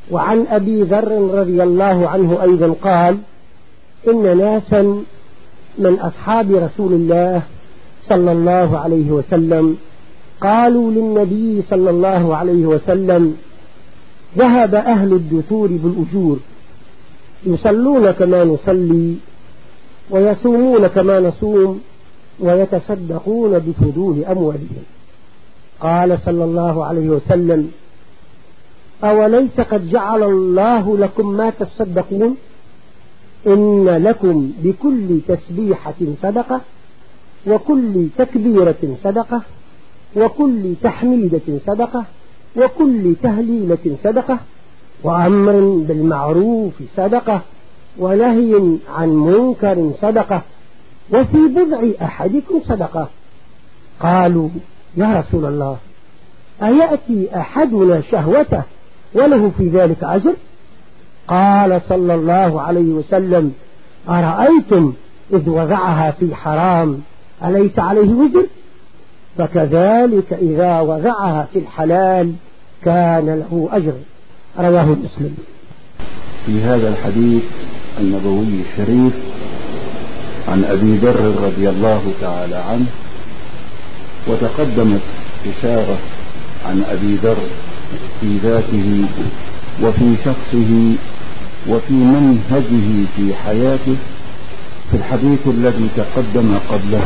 وعن أبي ذر رضي الله عنه أيضا قال إن ناسا من أصحاب رسول الله صلى الله عليه وسلم قالوا للنبي صلى الله عليه وسلم: ذهب أهل الدثور بالأجور، يصلون كما نصلي ويصومون كما نصوم ويتصدقون بفضول أموالهم. قال صلى الله عليه وسلم: أوليس قد جعل الله لكم ما تصدقون؟ إن لكم بكل تسبيحة صدقة، وكل تكبيرة صدقة، وكل تحميدة صدقة، وكل تهليلة صدقة، وأمر بالمعروف صدقة، ونهي عن منكر صدقة، وفي بضع أحدكم صدقة. قالوا: يا رسول الله، أيأتي أحدنا شهوته وله في ذلك أجر؟ قال صلى الله عليه وسلم: أرأيتم إذ وضعها في حرام أليس عليه وزر؟ فكذلك إذا وضعها في الحلال كان له أجر. رواه مسلم. في هذا الحديث النبوي الشريف عن أبي ذر رضي الله تعالى عنه، وتقدمت إشارة عن أبي ذر في ذاته وفي شخصه وفي منهجه في حياته في الحديث الذي تقدم قبله.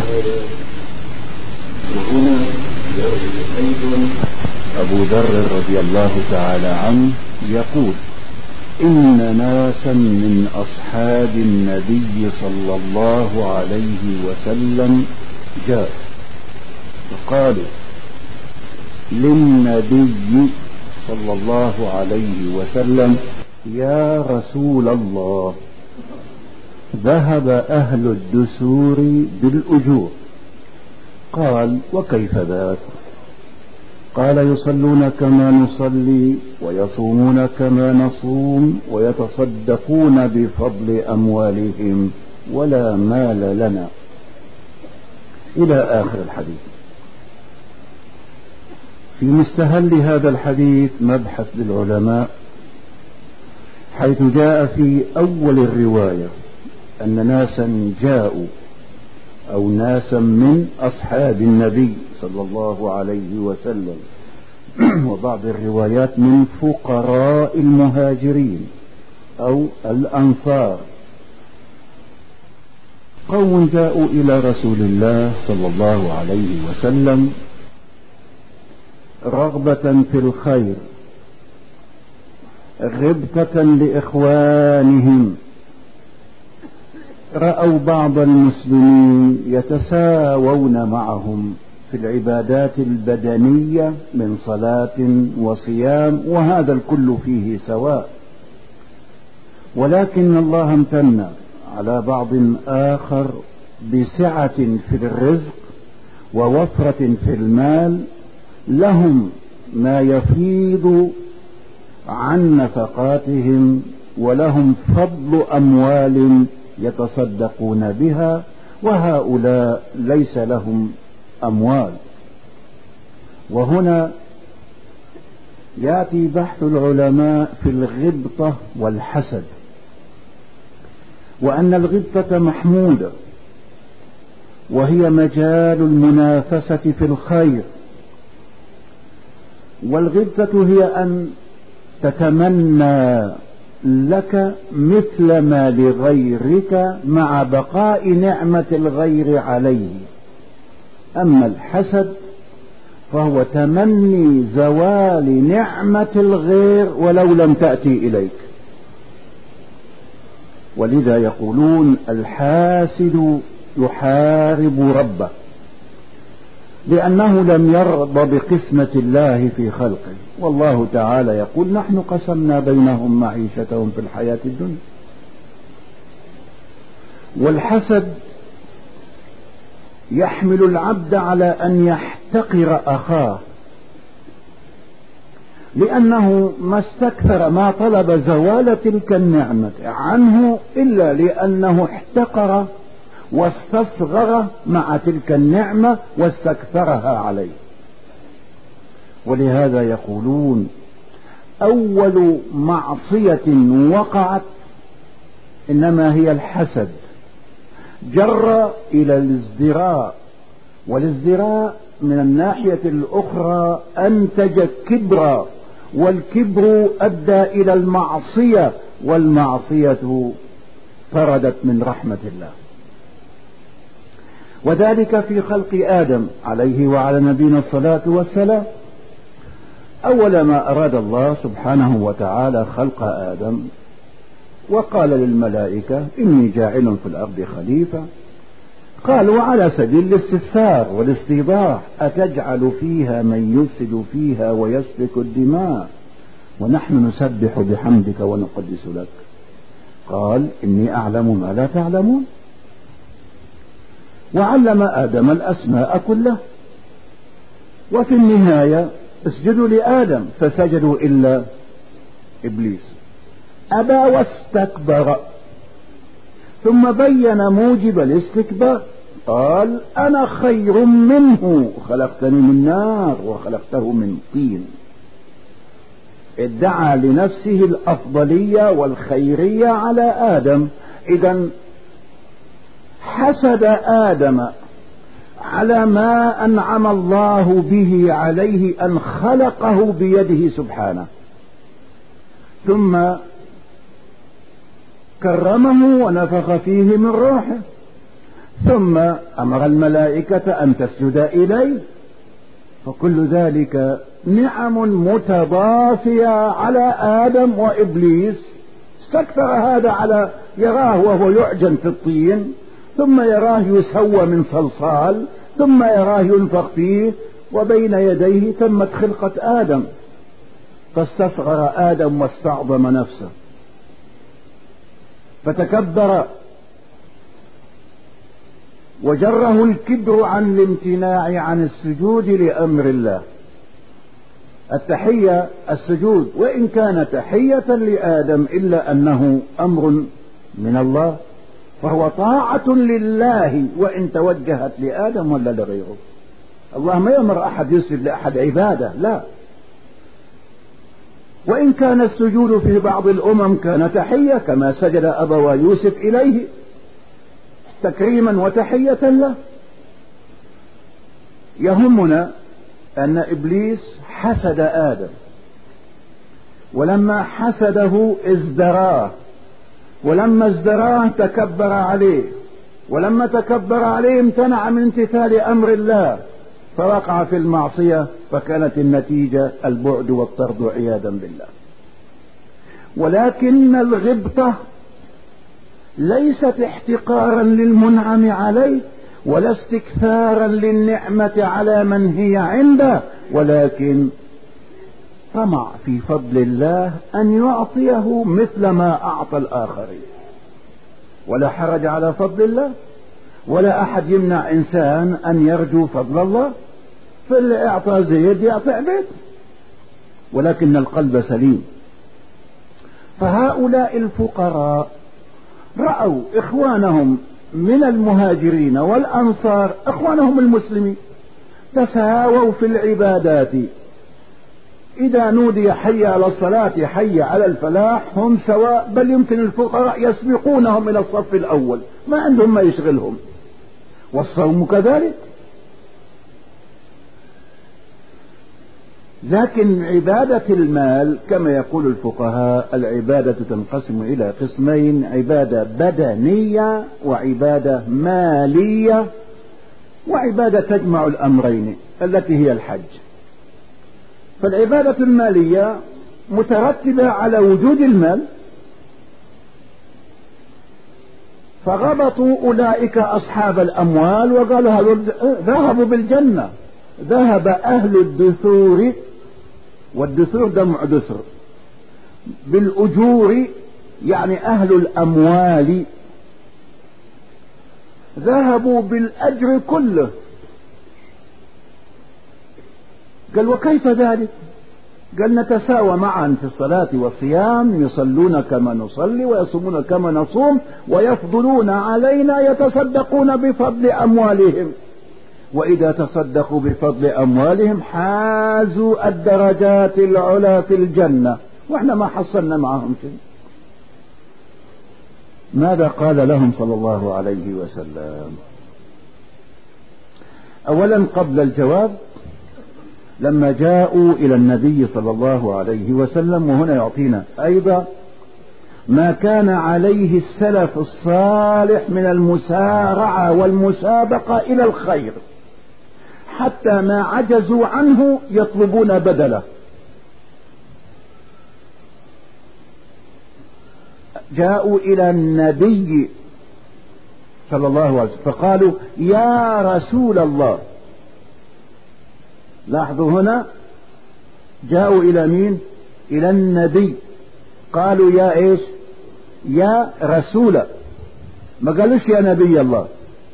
وهنا أيضا أبو ذر رضي الله تعالى عنه يقول: إن ناسا من أصحاب النبي صلى الله عليه وسلم جاء فقالوا للنبي صلى الله عليه وسلم: يا رسول الله، ذهب أهل الدثور بالأجور. قال: وكيف ذاك؟ قال: يصلون كما نصلي ويصومون كما نصوم ويتصدقون بفضل أموالهم ولا مال لنا، إلى آخر الحديث. في مستهل هذا الحديث مبحث للعلماء، حيث جاء في أول الرواية أن ناسا جاءوا أو ناسا من أصحاب النبي صلى الله عليه وسلم، وبعض الروايات من فقراء المهاجرين أو الأنصار، قوم جاءوا إلى رسول الله صلى الله عليه وسلم رغبة في الخير، غبطة لإخوانهم، رأوا بعض المسلمين يتساوون معهم في العبادات البدنية من صلاة وصيام، وهذا الكل فيه سواء، ولكن الله امتن على بعض آخر بسعة في الرزق ووفرة في المال، لهم ما يفيض عن نفقاتهم، ولهم فضل أموال يتصدقون بها، وهؤلاء ليس لهم أموال. وهنا يأتي بحث العلماء في الغبطة والحسد، وأن الغبطة محمودة، وهي مجال المنافسة في الخير، والغبطة هي أن تتمنى لك مثل ما لغيرك مع بقاء نعمة الغير عليه. أما الحسد فهو تمني زوال نعمة الغير ولو لم تأتي إليك، ولذا يقولون الحاسد يحارب ربه، لأنه لم يرضى بقسمة الله في خلقه. والله تعالى يقول: نحن قسمنا بينهم معيشتهم في الحياة الدنيا. والحسد يحمل العبد على أن يحتقر أخاه، لأنه ما استكثر ما طلب زوال تلك النعمة عنه إلا لأنه احتقر واستصغر مع تلك النعمة واستكثرها عليه. ولهذا يقولون: أول معصية وقعت إنما هي الحسد، جر إلى الازدراء، والازدراء من الناحية الأخرى أنتج كبرا، والكبر أدى إلى المعصية، والمعصية طردت من رحمة الله. وذلك في خلق آدم عليه وعلى نبينا الصلاة والسلام. أول ما أراد الله سبحانه وتعالى خلق آدم وقال للملائكة إني جاعل في الأرض خليفة، قالوا على سبيل الاستفسار والاستيضاح أتجعل فيها من يفسد فيها ويسفك الدماء ونحن نسبح بحمدك ونقدس لك؟ قال إني أعلم ما لا تعلمون. وعلم آدم الأسماء كلها، وفي النهاية اسجدوا لآدم فسجدوا إلا إبليس أبى واستكبر، ثم بين موجب الاستكبار، قال أنا خير منه خلقتني من نار وخلقته من طين. ادعى لنفسه الأفضلية والخيرية على آدم. إذن حسد آدم على ما أنعم الله به عليه أن خلقه بيده سبحانه، ثم كرمه ونفخ فيه من روحه، ثم أمر الملائكة أن تسجد إليه. فكل ذلك نعم متضافية على آدم وإبليس. استكثر هذا على يراه وهو يعجن في الطين، ثم يراه يسوى من صلصال، ثم يراه ينفخ فيه، وبين يديه تمت خلقة آدم، فاستصغر آدم واستعظم نفسه فتكبر، وجره الكبر عن الامتناع عن السجود لأمر الله. التحية السجود وإن كان تحية لآدم إلا أنه أمر من الله، فهو طاعة لله وإن توجهت لآدم ولا لغيره. الله ما يأمر أحد يسجد لأحد عبادة، لا. وإن كان السجود في بعض الأمم كان تحية، كما سجد أبوا يوسف إليه تكريما وتحية له. يهمنا أن إبليس حسد آدم، ولما حسده ازدراه، ولما ازدراه تكبر عليه، ولما تكبر عليه امتنع من امتثال أمر الله فوقع في المعصية، فكانت النتيجة البعد والطرد عياذا بالله. ولكن الغبطة ليست احتقارا للمنعم عليه ولا استكثارا للنعمة على من هي عنده، ولكن طمع في فضل الله أن يعطيه مثل ما أعطى الآخرين. ولا حرج على فضل الله، ولا أحد يمنع إنسان أن يرجو فضل الله، فاللي أعطى زيد يعطي عبيد، ولكن القلب سليم. فهؤلاء الفقراء رأوا إخوانهم من المهاجرين والأنصار، إخوانهم المسلمين، تساووا في العبادات. إذا نودي حي على الصلاة حي على الفلاح هم سواء، بل يمكن الفقراء يسبقونهم إلى الصف الأول، ما عندهم ما يشغلهم. والصوم كذلك. لكن عبادة المال كما يقول الفقهاء العبادة تنقسم إلى قسمين: عبادة بدنية وعبادة مالية، وعبادة تجمع الأمرين التي هي الحج. فالعبادة المالية مترتبة على وجود المال، فغبطوا أولئك أصحاب الأموال وقالوا ذهبوا بالجنة. ذهب أهل الدثور، والدثور جمع دثر، بالأجور يعني أهل الأموال، ذهبوا بالأجر كله. قال وكيف ذلك؟ قال نتساوى معا في الصلاة والصيام، يصلون كما نصلي ويصومون كما نصوم، ويفضلون علينا يتصدقون بفضل أموالهم، وإذا تصدقوا بفضل أموالهم حازوا الدرجات العلى في الجنة. وإحنا ما حصلنا معهم شيء. ماذا قال لهم صلى الله عليه وسلم؟ أولا قبل الجواب، لما جاءوا إلى النبي صلى الله عليه وسلم، وهنا يعطينا أيضا ما كان عليه السلف الصالح من المسارعة والمسابقة إلى الخير، حتى ما عجزوا عنه يطلبون بدله. جاءوا إلى النبي صلى الله عليه وسلم فقالوا يا رسول الله. لاحظوا هنا جاءوا إلى مين؟ إلى النبي، قالوا يا إيش؟ يا رسول، ما قالوش يا نبي الله.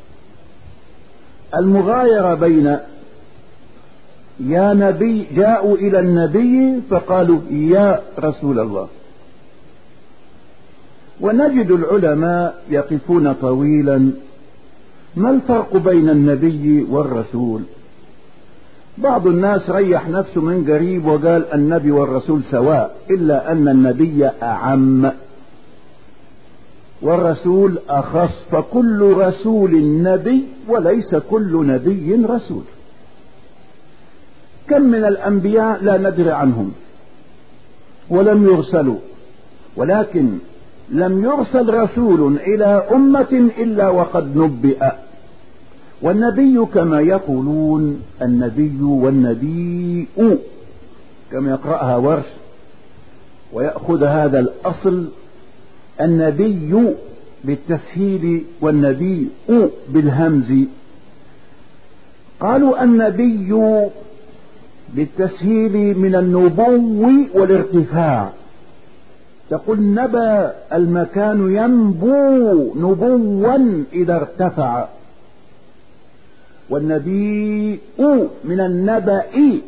المغايرة بين يا نبي، جاءوا إلى النبي فقالوا يا رسول الله. ونجد العلماء يقفون طويلا ما الفرق بين النبي والرسول؟ بعض الناس ريح نفسه من قريب وقال النبي والرسول سواء، إلا أن النبي أعم والرسول أخص، فكل رسول نبي وليس كل نبي رسول. كم من الأنبياء لا ندري عنهم ولم يرسلوا، ولكن لم يرسل رسول إلى أمة إلا وقد نبئ. والنبي كما يقولون النبي والنبي كما يقرأها ورش ويأخذ هذا الأصل، النبي بالتسهيل والنبي بالهمز. قالوا النبي بالتسهيل من النبو والارتفاع، تقول نبى المكان ينبو نبوا إذا ارتفع، والنبي من النبأ،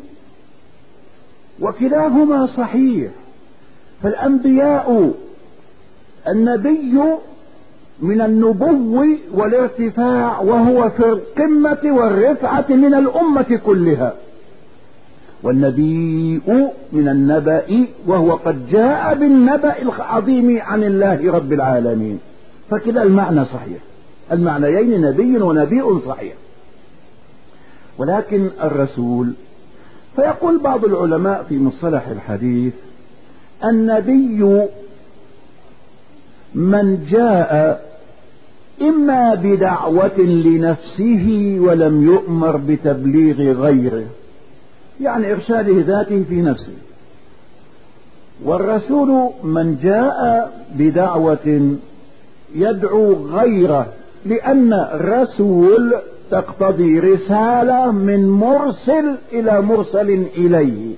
وكلاهما صحيح. فالأنبياء النبي من النبو والارتفاع، وهو في القمة والرفعة من الأمة كلها، والنبي من النبأ وهو قد جاء بالنبأ العظيم عن الله رب العالمين. فكلا المعنى صحيح، المعنيين نبي ونبي صحيح. ولكن الرسول، فيقول بعض العلماء في مصطلح الحديث النبي من جاء إما بدعوة لنفسه ولم يؤمر بتبليغ غيره، يعني إرشاده ذاته في نفسه. والرسول من جاء بدعوة يدعو غيره، لأن الرسول تقتضي رسالة من مرسل إلى مرسل إليه،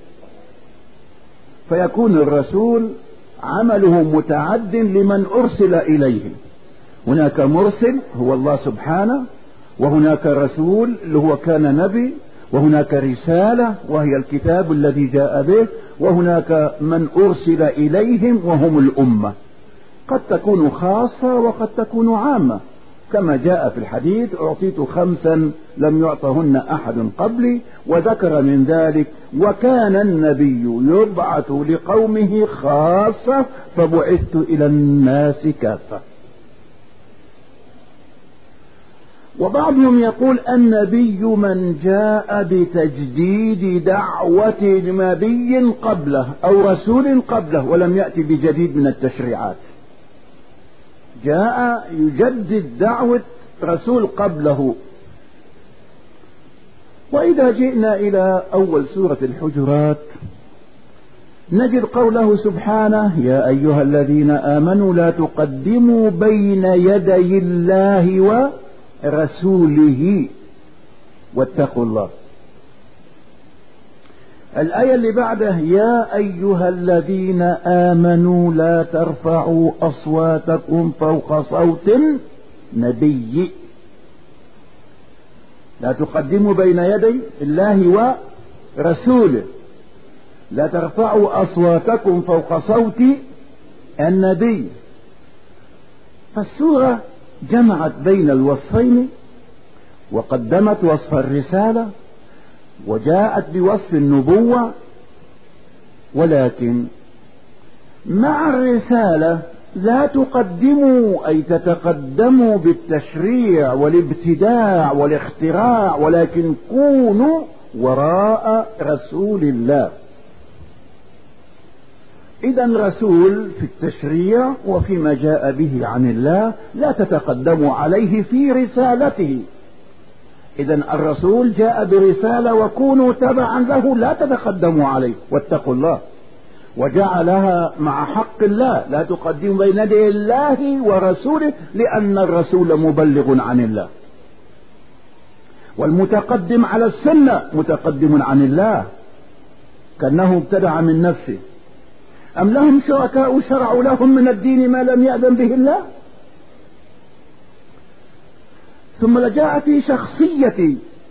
فيكون الرسول عمله متعد لمن أرسل إليه. هناك مرسل هو الله سبحانه، وهناك رسول اللي هو كان نبي، وهناك رسالة وهي الكتاب الذي جاء به، وهناك من أرسل إليهم وهم الأمة، قد تكون خاصة وقد تكون عامة، كما جاء في الحديث أعطيت 5 لم يعطهن أحد قبلي، وذكر من ذلك وكان النبي يبعث لقومه خاصة فبعثت إلى الناس كافة. وبعضهم يقول النبي من جاء بتجديد دعوة نبي قبله أو رسول قبله ولم يأتي بجديد من التشريعات، جاء يجدد دعوة رسول قبله. وإذا جئنا إلى أول سورة الحجرات نجد قوله سبحانه يا أيها الذين آمنوا لا تقدموا بين يدي الله ورسوله واتقوا الله. الآية اللي بعده يا أيها الذين آمنوا لا ترفعوا أصواتكم فوق صوت النبي، لا تقدموا بين يدي الله ورسوله، لا ترفعوا أصواتكم فوق صوت النبي. فالسورة جمعت بين الوصفين وقدمت وصف الرسالة وجاءت بوصف النبوة، ولكن مع الرسالة لا تقدموا أي تتقدموا بالتشريع والابتداع والاختراع، ولكن كونوا وراء رسول الله. إذا رسول في التشريع وفيما جاء به عن الله، لا تتقدموا عليه في رسالته. إذا الرسول جاء برسالة وكونوا تبعا له، لا تتقدموا عليه، واتقوا الله. وجعلها مع حق الله، لا تقدموا بين يدي الله ورسوله، لأن الرسول مبلغ عن الله. والمتقدم على السنة متقدم عن الله، كأنه ابتدع من نفسه. أم لهم شركاء شرعوا لهم من الدين ما لم يأذن به الله؟ ثم لجاء في شخصية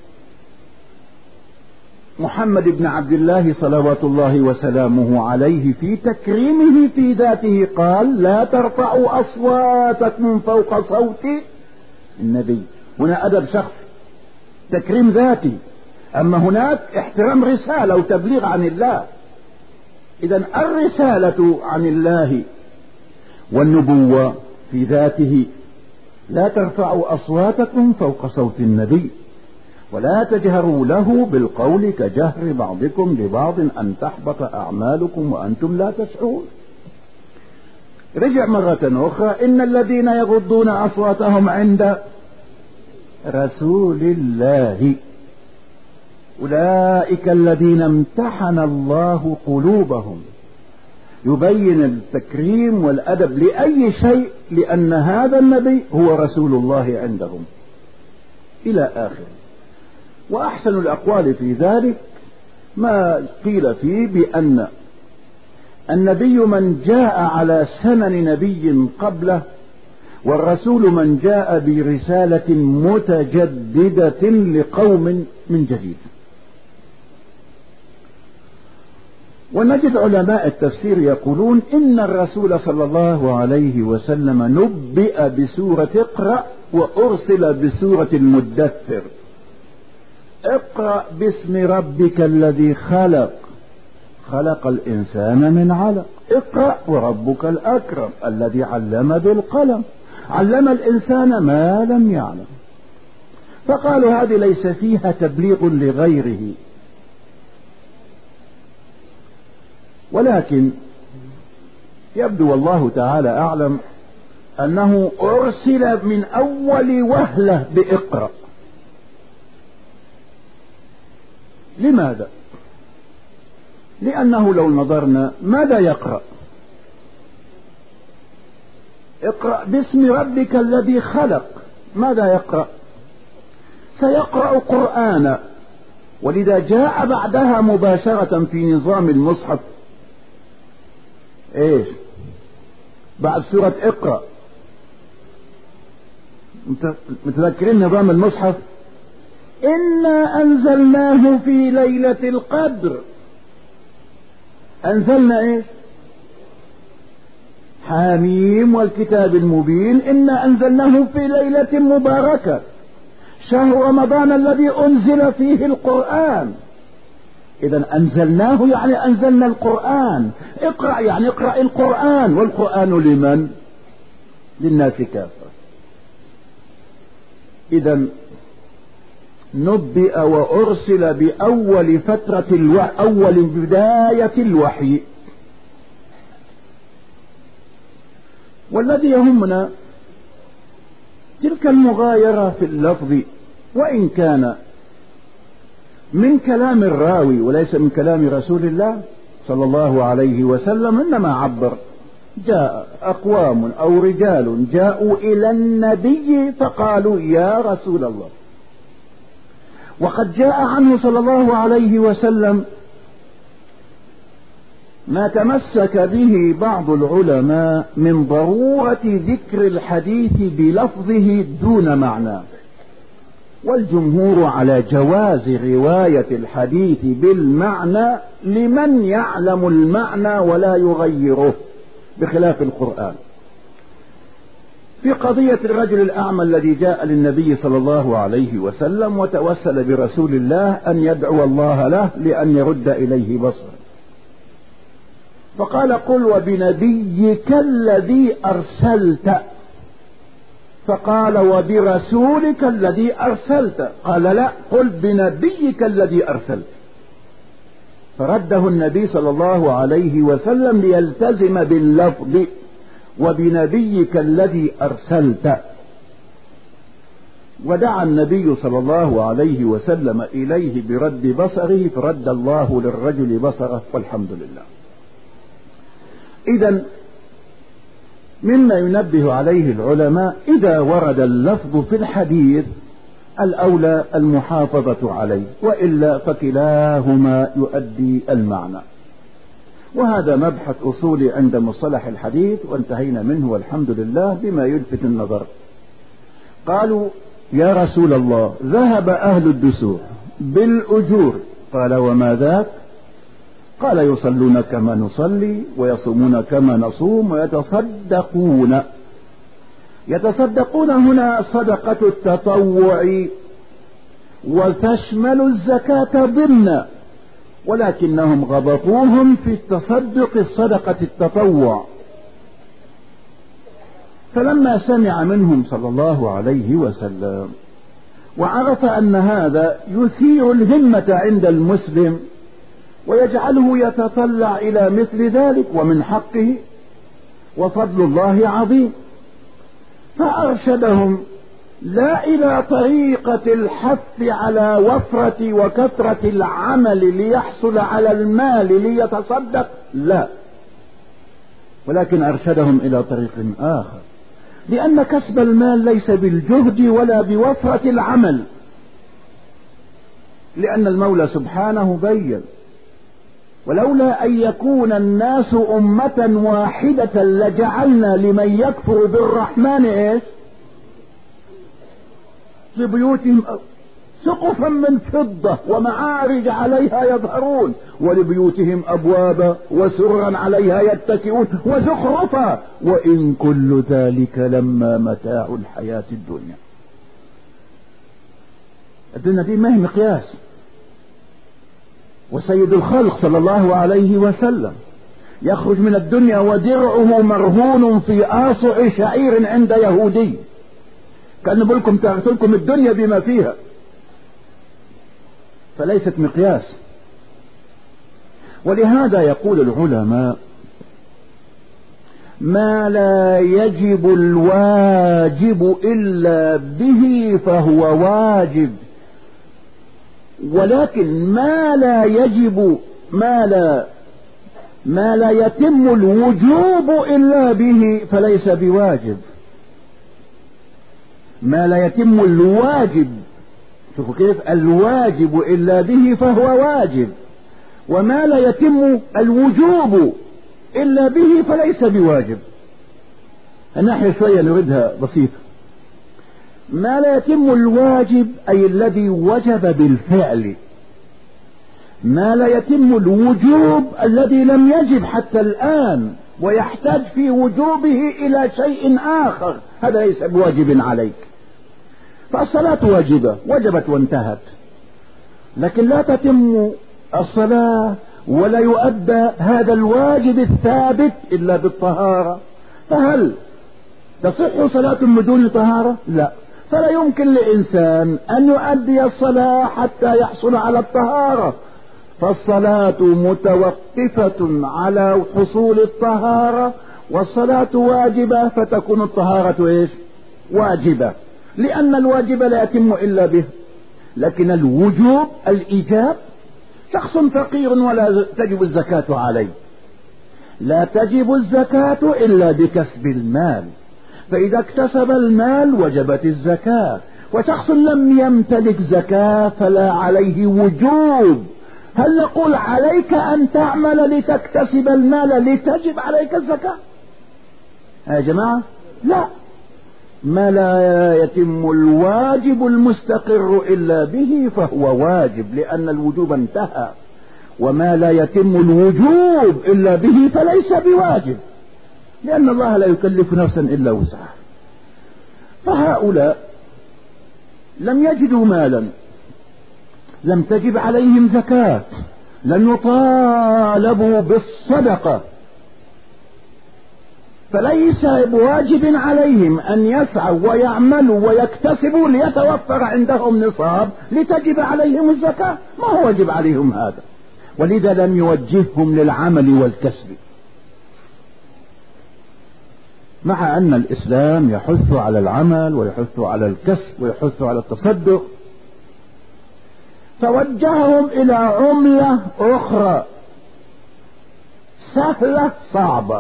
محمد بن عبد الله صلوات الله وسلامه عليه في تكريمه في ذاته، قال: لا ترفعوا أصواتكم فوق صوت النبي. هنا أدب شخصي، تكريم ذاتي، أما هناك احترام رسالة وتبليغ عن الله. إذن الرسالة عن الله والنبوة في ذاته. لا ترفعوا أصواتكم فوق صوت النبي ولا تجهروا له بالقول كجهر بعضكم لبعض أن تحبط أعمالكم وأنتم لا تشعرون. رجع مرة أخرى: إن الذين يغضون أصواتهم عند رسول الله أولئك الذين امتحن الله قلوبهم. يبين التكريم والأدب لأي شيء، لأن هذا النبي هو رسول الله عندهم، إلى آخره. وأحسن الأقوال في ذلك ما قيل فيه بأن النبي من جاء على سنن نبي قبله، والرسول من جاء برسالة متجددة لقوم من جديد. ونجد علماء التفسير يقولون إن الرسول صلى الله عليه وسلم نبئ بسورة اقرأ وأرسل بسورة المدثر. اقرأ باسم ربك الذي خلق، خلق الإنسان من علق. اقرأ وربك الأكرم الذي علم بالقلم، علم الإنسان ما لم يعلم. فقالوا هذه ليس فيها تبليغ لغيره، ولكن يبدو والله تعالى أعلم أنه أرسل من أول وهلة بإقرأ. لماذا؟ لأنه لو نظرنا ماذا يقرأ؟ اقرأ باسم ربك الذي خلق، ماذا يقرأ؟ سيقرأ قرآنا. ولذا جاء بعدها مباشرة في نظام المصحف ايش؟ بعد سورة اقرأ، متذكرين نظام المصحف؟ إنا أنزلناه في ليلة القدر. أنزلنا ايش؟ حاميم والكتاب المبين، إنا أنزلناه في ليلة مباركة شهر رمضان الذي أنزل فيه القرآن. إذا أنزلناه يعني أنزلنا القرآن. اقرأ يعني اقرأ القرآن، والقرآن لمن؟ للناس كافة. إذا نبئ وأرسل بأول فترة أول بداية الوحي. والذي يهمنا تلك المغايرة في اللفظ، وإن كان من كلام الراوي وليس من كلام رسول الله صلى الله عليه وسلم، إنما عبر: جاء أقوام أو رجال جاءوا إلى النبي فقالوا يا رسول الله. وقد جاء عنه صلى الله عليه وسلم ما تمسك به بعض العلماء من ضرورة ذكر الحديث بلفظه دون معنى، والجمهور على جواز رواية الحديث بالمعنى لمن يعلم المعنى ولا يغيره، بخلاف القرآن. في قضية الرجل الأعمى الذي جاء للنبي صلى الله عليه وسلم وتوسل برسول الله أن يدعو الله له لأن يرد إليه بصره، فقال قل وبنبيك الذي أرسلت، فقال وبرسولك الذي أرسلت، قال لا قل بنبيك الذي أرسلت. فرده النبي صلى الله عليه وسلم ليلتزم باللفظ وبنبيك الذي أرسلت. ودعا النبي صلى الله عليه وسلم إليه برد بصره، فرد الله للرجل بصره، والحمد لله. إذن مما ينبه عليه العلماء إذا ورد اللفظ في الحديث الأولى المحافظة عليه، وإلا فكلاهما يؤدي المعنى. وهذا مبحث أصولي عند مصطلح الحديث وانتهينا منه والحمد لله. بما يلفت النظر، قالوا يا رسول الله ذهب أهل الدثور بالأجور، قال وما ذاك؟ قال يصلون كما نصلي ويصومون كما نصوم ويتصدقون. يتصدقون هنا صدقة التطوع وتشمل الزكاة ضمنا، ولكنهم غبطوهم في التصدق الصدقة التطوع. فلما سمع منهم صلى الله عليه وسلم وعرف أن هذا يثير الهمة عند المسلم ويجعله يتطلع إلى مثل ذلك ومن حقه وفضل الله عظيم، فأرشدهم لا إلى طريقة الحث على وفرة وكثرة العمل ليحصل على المال ليتصدق، لا، ولكن أرشدهم إلى طريق آخر، لأن كسب المال ليس بالجهد ولا بوفرة العمل، لأن المولى سبحانه بين ولولا أن يكون الناس أمة واحدة لجعلنا لمن يكفر بالرحمن إيش لبيوتهم سقفا من فضة ومعارج عليها يظهرون ولبيوتهم أبوابا وسررا عليها يتكئون وزخرفا وإن كل ذلك لما متاع الحياة الدنيا. الدنيا دي ما هي مقياس. وسيد الخلق صلى الله عليه وسلم يخرج من الدنيا ودرعه مرهون في آصع شعير عند يهودي، كأن بقولكم تغتلكم الدنيا بما فيها، فليست مقياس. ولهذا يقول العلماء ما لا يجب الواجب إلا به فهو واجب، ولكن ما لا يتم الوجوب إلا به فليس بواجب. ما لا يتم الواجب، شوفوا كيف، الواجب إلا به فهو واجب، وما لا يتم الوجوب إلا به فليس بواجب. الناحية شوية نردها بسيطة. ما لا يتم الواجب أي الذي وجب بالفعل، ما لا يتم الوجوب الذي لم يجب حتى الآن ويحتاج في وجوبه إلى شيء آخر، هذا ليس بواجب عليك. فالصلاة واجبة، وجبت وانتهت، لكن لا تتم الصلاة ولا يؤدى هذا الواجب الثابت إلا بالطهارة. فهل تصح صلاة بدون طهارة؟ لا. فلا يمكن لإنسان أن يؤدي الصلاة حتى يحصل على الطهارة، فالصلاة متوقفة على حصول الطهارة، والصلاة واجبة فتكون الطهارة إيش؟ واجبة، لأن الواجب لا يتم إلا به. لكن الوجوب الإيجاب، شخص فقير ولا تجب الزكاة عليه، لا تجب الزكاة إلا بكسب المال، فإذا اكتسب المال وجبت الزكاة. وشخص لم يمتلك زكاة فلا عليه وجوب. هل نقول عليك أن تعمل لتكتسب المال لتجب عليك الزكاة يا جماعة؟ لا. ما لا يتم الواجب المستقر إلا به فهو واجب، لأن الوجوب انتهى. وما لا يتم الوجوب إلا به فليس بواجب، لأن الله لا يكلف نفسا إلا وسعها. فهؤلاء لم يجدوا مالا، لم تجب عليهم زكاة، لم يطالبوا بالصدقة، فليس بواجب عليهم أن يسعوا ويعملوا ويكتسبوا ليتوفر عندهم نصاب لتجب عليهم الزكاة. ما هو واجب عليهم هذا، ولذا لم يوجههم للعمل والكسب، مع أن الإسلام يحث على العمل ويحث على الكسب ويحث على التصدق. فوجههم إلى عملة أخرى سهلة صعبة،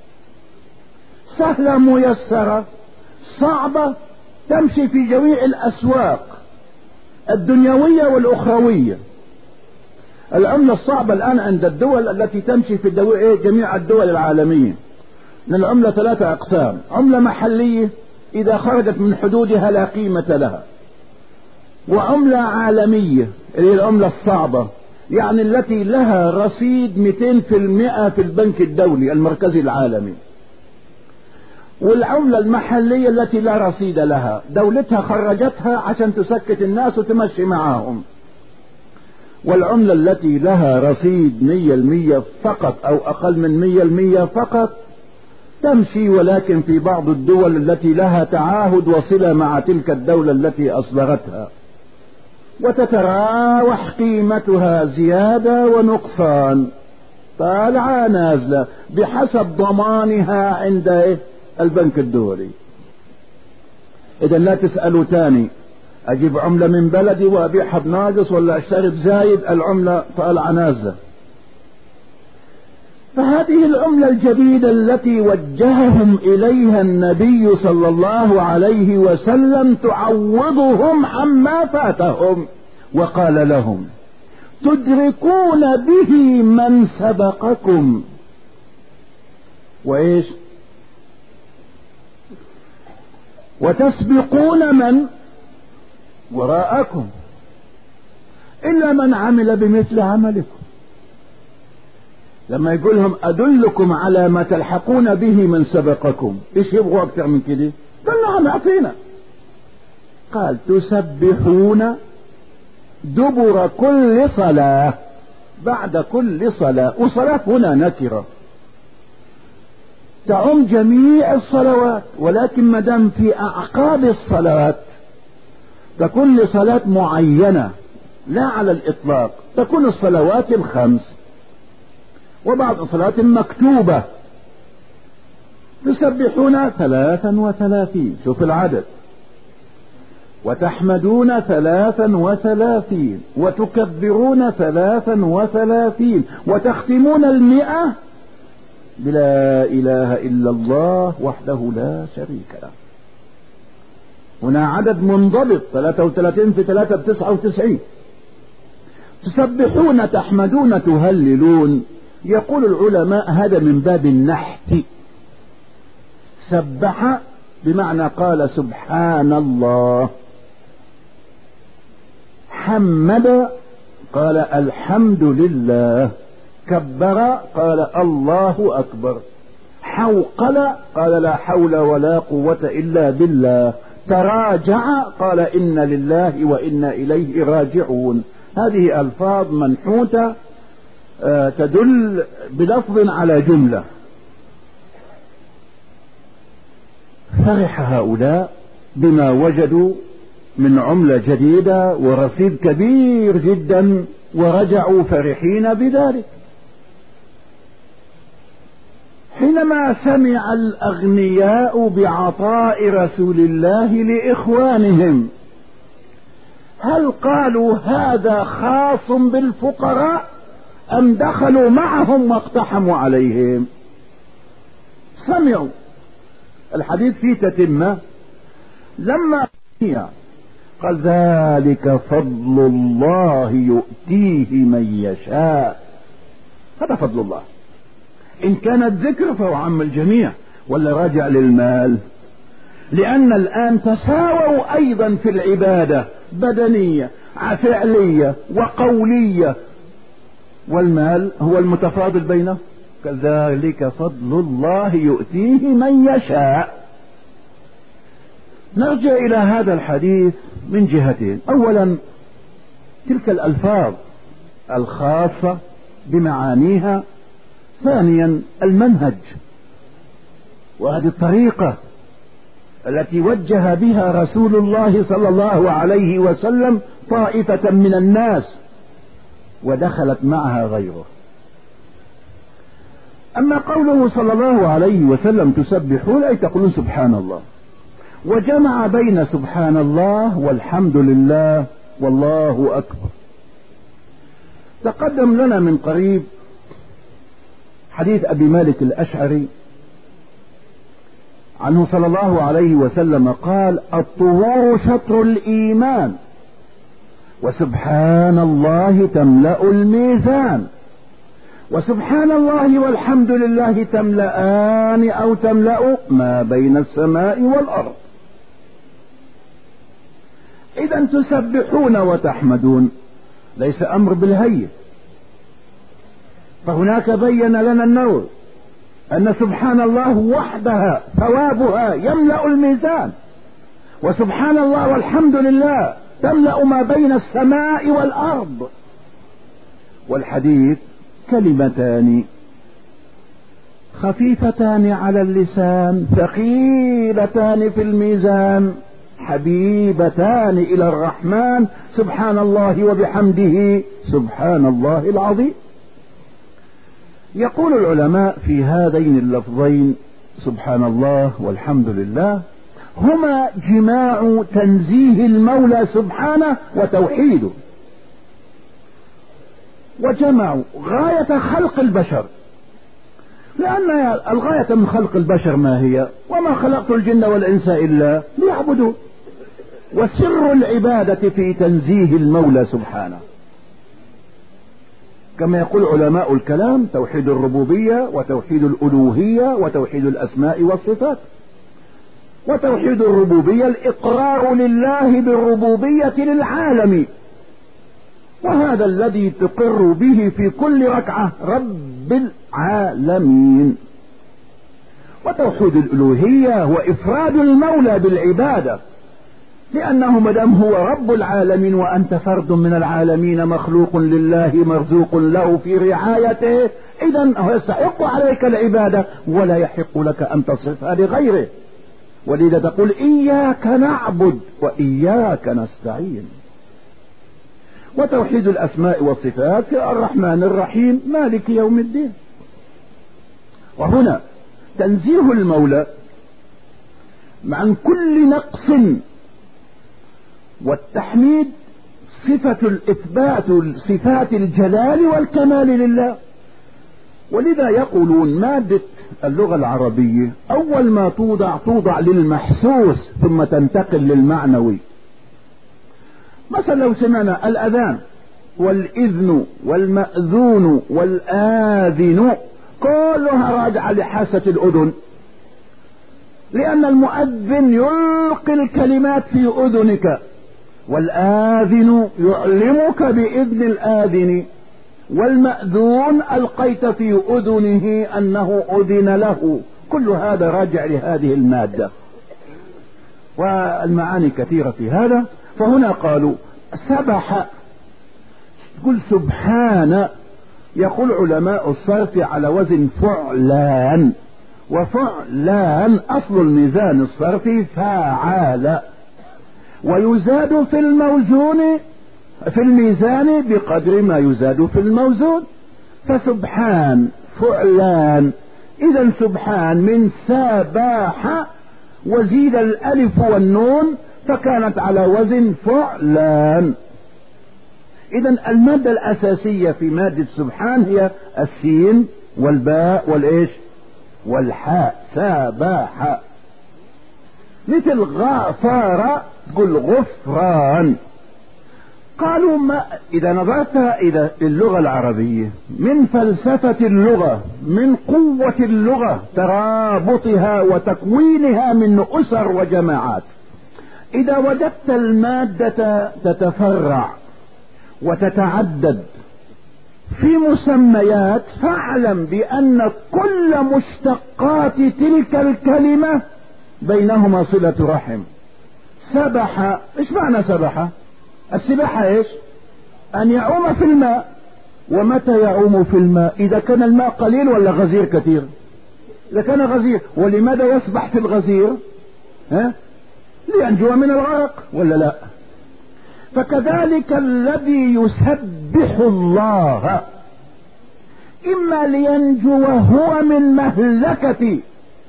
سهلة ميسرة، صعبة تمشي في جميع الأسواق الدنيوية والأخروية. العملة الصعبة الآن عند الدول التي تمشي في جميع الدول العالمية، من العملة 3 أقسام: عملة محلية إذا خرجت من حدودها لا قيمة لها، وعملة عالمية اللي هي العملة الصعبة، يعني التي لها رصيد 200% في البنك الدولي المركزي العالمي، والعملة المحلية التي لا رصيد لها، دولتها خرجتها عشان تسكت الناس وتمشي معاهم، والعملة التي لها رصيد 100% فقط أو أقل من 100% فقط تمشي، ولكن في بعض الدول التي لها تعاهد وصلة مع تلك الدولة التي أصدرتها، وتتراوح قيمتها زيادة ونقصان، طالعة نازلة بحسب ضمانها عند البنك الدولي. إذا لا تسألوا تاني أجيب عملة من بلدي وأبيعها بناقص ولا أشتري بزايد، العملة طالعة نازلة. فهذه العملة الجديدة التي وجههم إليها النبي صلى الله عليه وسلم تعوضهم عما فاتهم، وقال لهم: تدركون به من سبقكم. وإيش؟ وتسبقون من وراءكم إلا من عمل بمثل عملكم. لما يقولهم أدلكم على ما تلحقون به من سبقكم، إيش يبغوا أكثر من كده؟ قال نعم أعطينا. قال: تسبحون دبر كل صلاة، بعد كل صلاة، وصلاة هنا نكرة تعم جميع الصلوات، ولكن ما دام في أعقاب الصلاة تكون لصلاة معينة لا على الإطلاق، تكون الصلوات ال5 وبعض الصلاة مكتوبة. تسبحون 33، شوف العدد، وتحمدون 33، وتكبرون 33، وتختمون 100 بلا إله إلا الله وحده لا شريك له. هنا عدد منضبط، 33 في 3 ب99. تسبحون، تحمدون، تهللون. يقول العلماء هذا من باب النحت. سبح بمعنى قال سبحان الله، حمد قال الحمد لله، كبر قال الله أكبر، حوقل قال لا حول ولا قوة إلا بالله، تراجع قال إن لله وإنا إليه راجعون. هذه ألفاظ منحوتة تدل بلفظ على جملة. فرح هؤلاء بما وجدوا من عملة جديدة ورصيد كبير جدا، ورجعوا فرحين بذلك. حينما سمع الأغنياء بعطاء رسول الله لإخوانهم، هل قالوا هذا خاص بالفقراء أم دخلوا معهم واقتحموا عليهم؟ سمعوا الحديث فيه تتمة. لما قال ذلك فضل الله يؤتيه من يشاء، هذا فضل الله. إن كان الذكر فهو عم الجميع ولا راجع للمال، لأن الآن تساووا أيضا في العبادة، بدنية فعلية وقولية، والمال هو المتفاضل بينه. كذلك فضل الله يؤتيه من يشاء. نرجع إلى هذا الحديث من جهتين: أولا تلك الألفاظ الخاصة بمعانيها، ثانيا المنهج. وهذه الطريقة التي وجه بها رسول الله صلى الله عليه وسلم طائفة من الناس ودخلت معها غيره. أما قوله صلى الله عليه وسلم تسبحون أي تقولون سبحان الله، وجمع بين سبحان الله والحمد لله والله أكبر. تقدم لنا من قريب حديث أبي مالك الأشعري عنه صلى الله عليه وسلم قال: الطهور شطر الإيمان، وسبحان الله تملأ الميزان، وسبحان الله والحمد لله تملأان أو تملأ ما بين السماء والأرض. إذا تسبحون وتحمدون ليس أمر بالهين، فهناك بين لنا النور أن سبحان الله وحدها ثوابها يملأ الميزان، وسبحان الله والحمد لله تملأ ما بين السماء والأرض. والحديث كلمتان خفيفتان على اللسان ثقيلتان في الميزان حبيبتان إلى الرحمن، سبحان الله وبحمده سبحان الله العظيم. يقول العلماء في هذين اللفظين سبحان الله والحمد لله هما جماع تنزيه المولى سبحانه وتوحيده، وجمعوا غاية خلق البشر، لأن الغاية من خلق البشر ما هي؟ وما خلقت الجن والإنس إلا ليعبدون. وسر العبادة في تنزيه المولى سبحانه، كما يقول علماء الكلام: توحيد الربوبية وتوحيد الألوهية وتوحيد الأسماء والصفات. وتوحيد الربوبية الإقرار لله بالربوبية للعالم، وهذا الذي تقر به في كل ركعة رب العالمين. وتوحيد الألوهية هو إفراد المولى بالعبادة، لأنه مدام هو رب العالمين وأنت فرد من العالمين مخلوق لله مرزوق له في رعايته، إذن هو يستحق عليك العبادة ولا يحق لك أن تصرفها لغيره. ولذا تقول: إياك نعبد وإياك نستعين. وتوحيد الأسماء والصفات: الرحمن الرحيم مالك يوم الدين. وهنا تنزيه المولى عن كل نقص، والتحميد صفة الإثبات صفات الجلال والكمال لله. ولذا يقولون مادة اللغة العربية أول ما توضع للمحسوس ثم تنتقل للمعنوي. مثلا لو سمعنا الأذان والإذن والمأذون والآذن كلها راجعة لحاسة الأذن، لأن المؤذن يلقي الكلمات في أذنك، والآذن يعلمك بإذن الآذن، والمأذون ألقيت في أذنه أنه أذن له. كل هذا راجع لهذه المادة، والمعاني كثيرة في هذا. فهنا قالوا سبح، قل سبحان، يقول علماء الصرف على وزن فعلان، وفعلان أصل الميزان الصرفي فاعل، ويزاد في الميزان بقدر ما يزاد في الموزون. فسبحان فعلان، إذا سبحان من سباح وزيد الألف والنون فكانت على وزن فعلان. إذا المادة الأساسية في مادة سبحان هي السين والباء والإيش والحاء، سباح. مثل غفار تقول غفران. قالوا ما إذا نظرت إلى اللغة العربية من فلسفة اللغة، من قوة اللغة، ترابطها وتكوينها من أسر وجماعات، إذا وجدت المادة تتفرع وتتعدد في مسميات، فاعلم بأن كل مشتقات تلك الكلمة بينهما صلة رحم. سبح، ايش معنى سبح؟ السباحة ايش؟ ان يعوم في الماء. ومتى يعوم في الماء؟ اذا كان الماء قليل ولا غزير كثير؟ إذا كان غزير، ولماذا يسبح في الغزير؟ لينجو من الغرق ولا لا؟ فكذلك الذي يسبح الله إما لينجو هو من مهلكة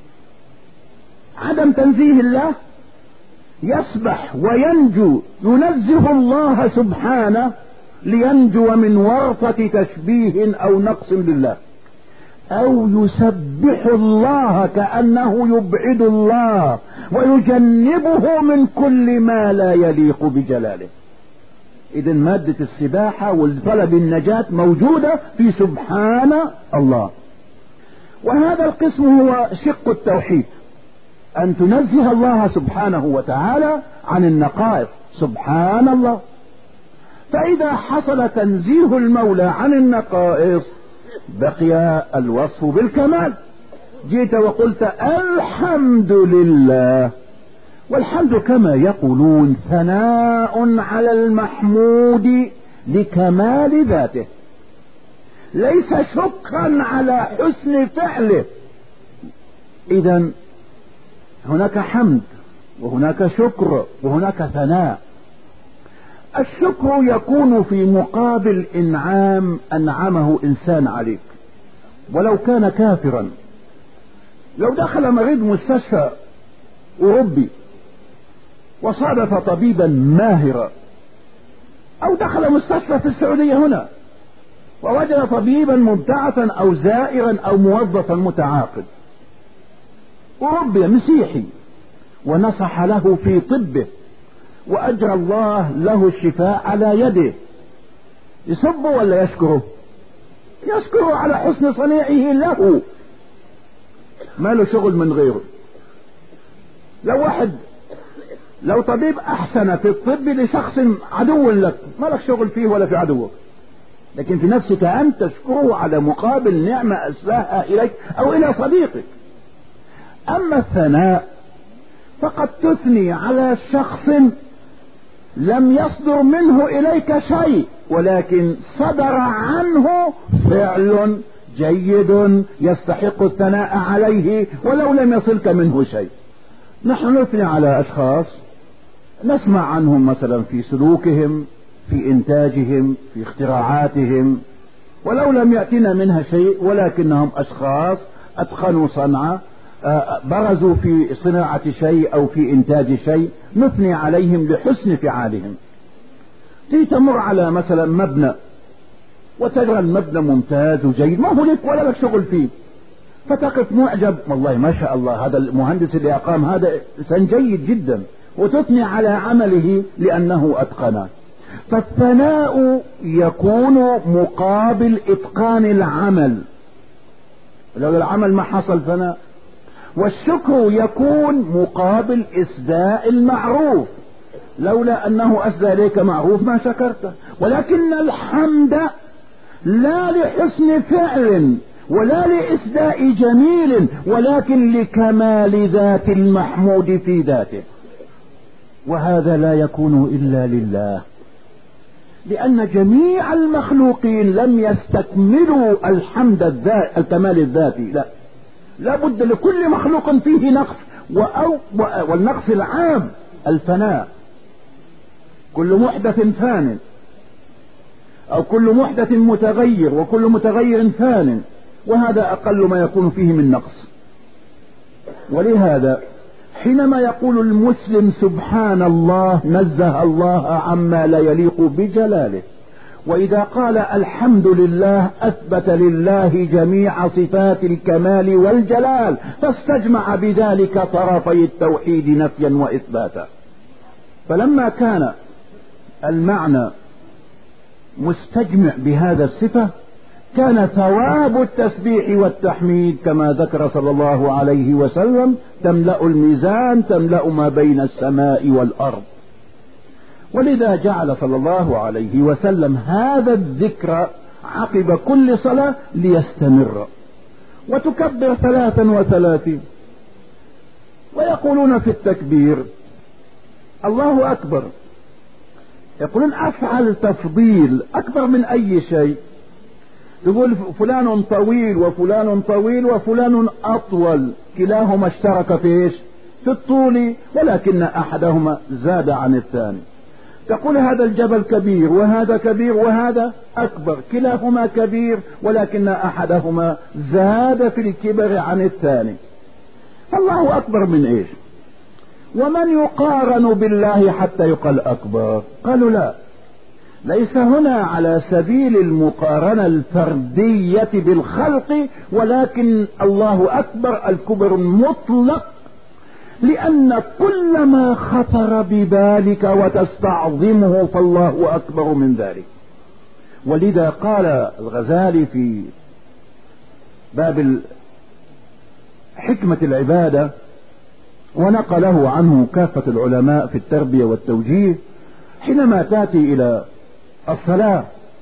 عدم تنزيه الله، يسبح وينجو، ينزه الله سبحانه لينجو من ورطة تشبيه أو نقص بالله، أو يسبح الله كأنه يبعد الله ويجنبه من كل ما لا يليق بجلاله. إذن مادة السباحة والطلب النجاة موجودة في سبحان الله. وهذا القسم هو شق التوحيد، أن تنزه الله سبحانه وتعالى عن النقائص، سبحان الله. فإذا حصل تنزيه المولى عن النقائص بقي الوصف بالكمال. جئت وقلت الحمد لله، والحمد كما يقولون ثناء على المحمود لكمال ذاته، ليس شكرا على حسن فعله. إذن هناك حمد وهناك شكر وهناك ثناء. الشكر يكون في مقابل إنعام أنعمه إنسان عليك ولو كان كافرا. لو دخل مريض مستشفى أوروبي وصادف طبيبا ماهرا، أو دخل مستشفى في السعودية هنا ووجد طبيبا مبتعثا أو زائرا أو موظفا متعاقد أوروبي مسيحي ونصح له في طبه وأجرى الله له الشفاء على يده، يسبه ولا يشكره؟ يشكره على حسن صنيعه له، ما له شغل من غيره. لو طبيب أحسن في الطب لشخص عدو لك، ما لك شغل فيه ولا في عدوك، لكن في نفسك أن تشكره على مقابل نعمة أسلاها إليك أو إلى صديقك. أما الثناء فقد تثني على شخص لم يصدر منه إليك شيء، ولكن صدر عنه فعل جيد يستحق الثناء عليه ولو لم يصلك منه شيء. نحن نثني على أشخاص نسمع عنهم مثلا في سلوكهم، في إنتاجهم، في اختراعاتهم، ولو لم يأتنا منها شيء، ولكنهم أشخاص أتقنوا صنعة، برزوا في صناعة شيء أو في إنتاج شيء، نثني عليهم لحسن فعالهم. تمر على مثلا مبنى وترى المبنى ممتاز وجيد، ما هو لك ولا لك شغل فيه، فتقف معجب، والله ما شاء الله هذا المهندس اللي أقام هذا إنسان جيد جدا، وتثني على عمله لأنه أتقنه. فالثناء يكون مقابل إتقان العمل، لو العمل ما حصل ثناء. والشكر يكون مقابل إسداء المعروف، لولا أنه أسدى إليك معروف ما شكرته. ولكن الحمد لا لحسن فعل ولا لإسداء جميل، ولكن لكمال ذات المحمود في ذاته، وهذا لا يكون إلا لله، لأن جميع المخلوقين لم يستكملوا الكمال الذاتي، لا بد لكل مخلوق فيه نقص، والنقص العام الفناء. كل محدث فان، أو كل محدث متغير، وكل متغير فان، وهذا أقل ما يكون فيه من نقص. ولهذا حينما يقول المسلم سبحان الله نزه الله عما لا يليق بجلاله، وإذا قال الحمد لله أثبت لله جميع صفات الكمال والجلال، فاستجمع بذلك طرفي التوحيد نفيا وإثباتا. فلما كان المعنى مستجمع بهذا الصفة، كان ثواب التسبيح والتحميد كما ذكر صلى الله عليه وسلم تملأ الميزان، تملأ ما بين السماء والأرض. ولذا جعل صلى الله عليه وسلم هذا الذكر عقب كل صلاة ليستمر. وتكبر 33، ويقولون في التكبير الله أكبر، يقولون أفعل تفضيل أكبر من أي شيء. تقول فلان طويل وفلان طويل وفلان أطول، كلاهما اشترك في ايش؟ في الطول، ولكن أحدهما زاد عن الثاني. تقول هذا الجبل كبير وهذا كبير وهذا أكبر، كلاهما كبير ولكن أحدهما زاد في الكبر عن الثاني. الله أكبر من ايش؟ ومن يقارن بالله حتى يقال أكبر؟ قالوا لا، ليس هنا على سبيل المقارنة الفردية بالخلق، ولكن الله أكبر الكبر المطلق، لأن كل ما خطر ببالك وتستعظمه فالله أكبر من ذلك. ولذا قال الغزالي في باب حكمة العبادة، ونقله عنه كافة العلماء في التربية والتوجيه، حينما تأتي إلى الصلاة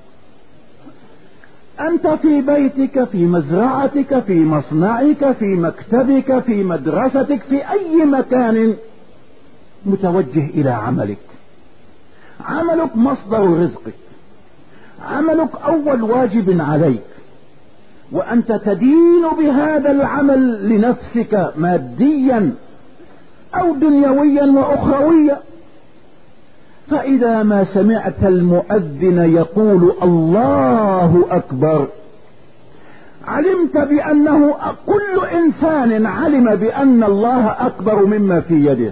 أنت في بيتك، في مزرعتك، في مصنعك، في مكتبك، في مدرستك، في أي مكان متوجه إلى عملك. عملك مصدر رزقك، عملك أول واجب عليك، وأنت تدين بهذا العمل لنفسك ماديا أو دنيويا وأخرويا. فإذا ما سمعت المؤذن يقول الله أكبر، علمت بأنه كل إنسان علم بأن الله أكبر مما في يده،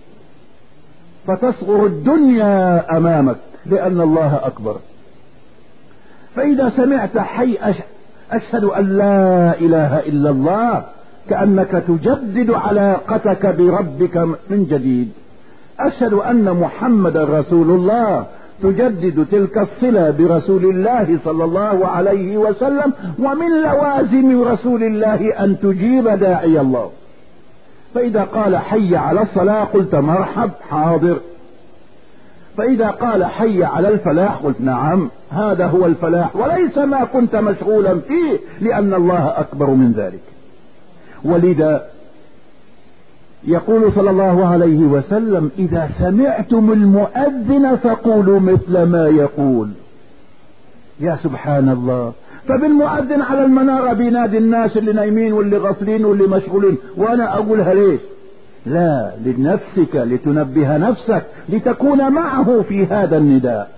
فتصغر الدنيا أمامك لأن الله أكبر. فإذا سمعت حي أشهد أن لا إله إلا الله، كأنك تجدد علاقتك بربك من جديد. أشهد أن محمد رسول الله، تجدد تلك الصلة برسول الله صلى الله عليه وسلم. ومن لوازم رسول الله أن تجيب داعي الله. فإذا قال حي على الصلاة قلت مرحب حاضر، فإذا قال حي على الفلاح قلت نعم هذا هو الفلاح، وليس ما كنت مشغولا فيه، لأن الله أكبر من ذلك. ولذا يقول صلى الله عليه وسلم إذا سمعتم المؤذن فقولوا مثل ما يقول. يا سبحان الله، فبالمؤذن على المنارة بينادي الناس اللي نايمين واللي غافلين واللي مشغولين، وأنا أقولها ليش؟ لا، لنفسك، لتنبه نفسك، لتكون معه في هذا النداء.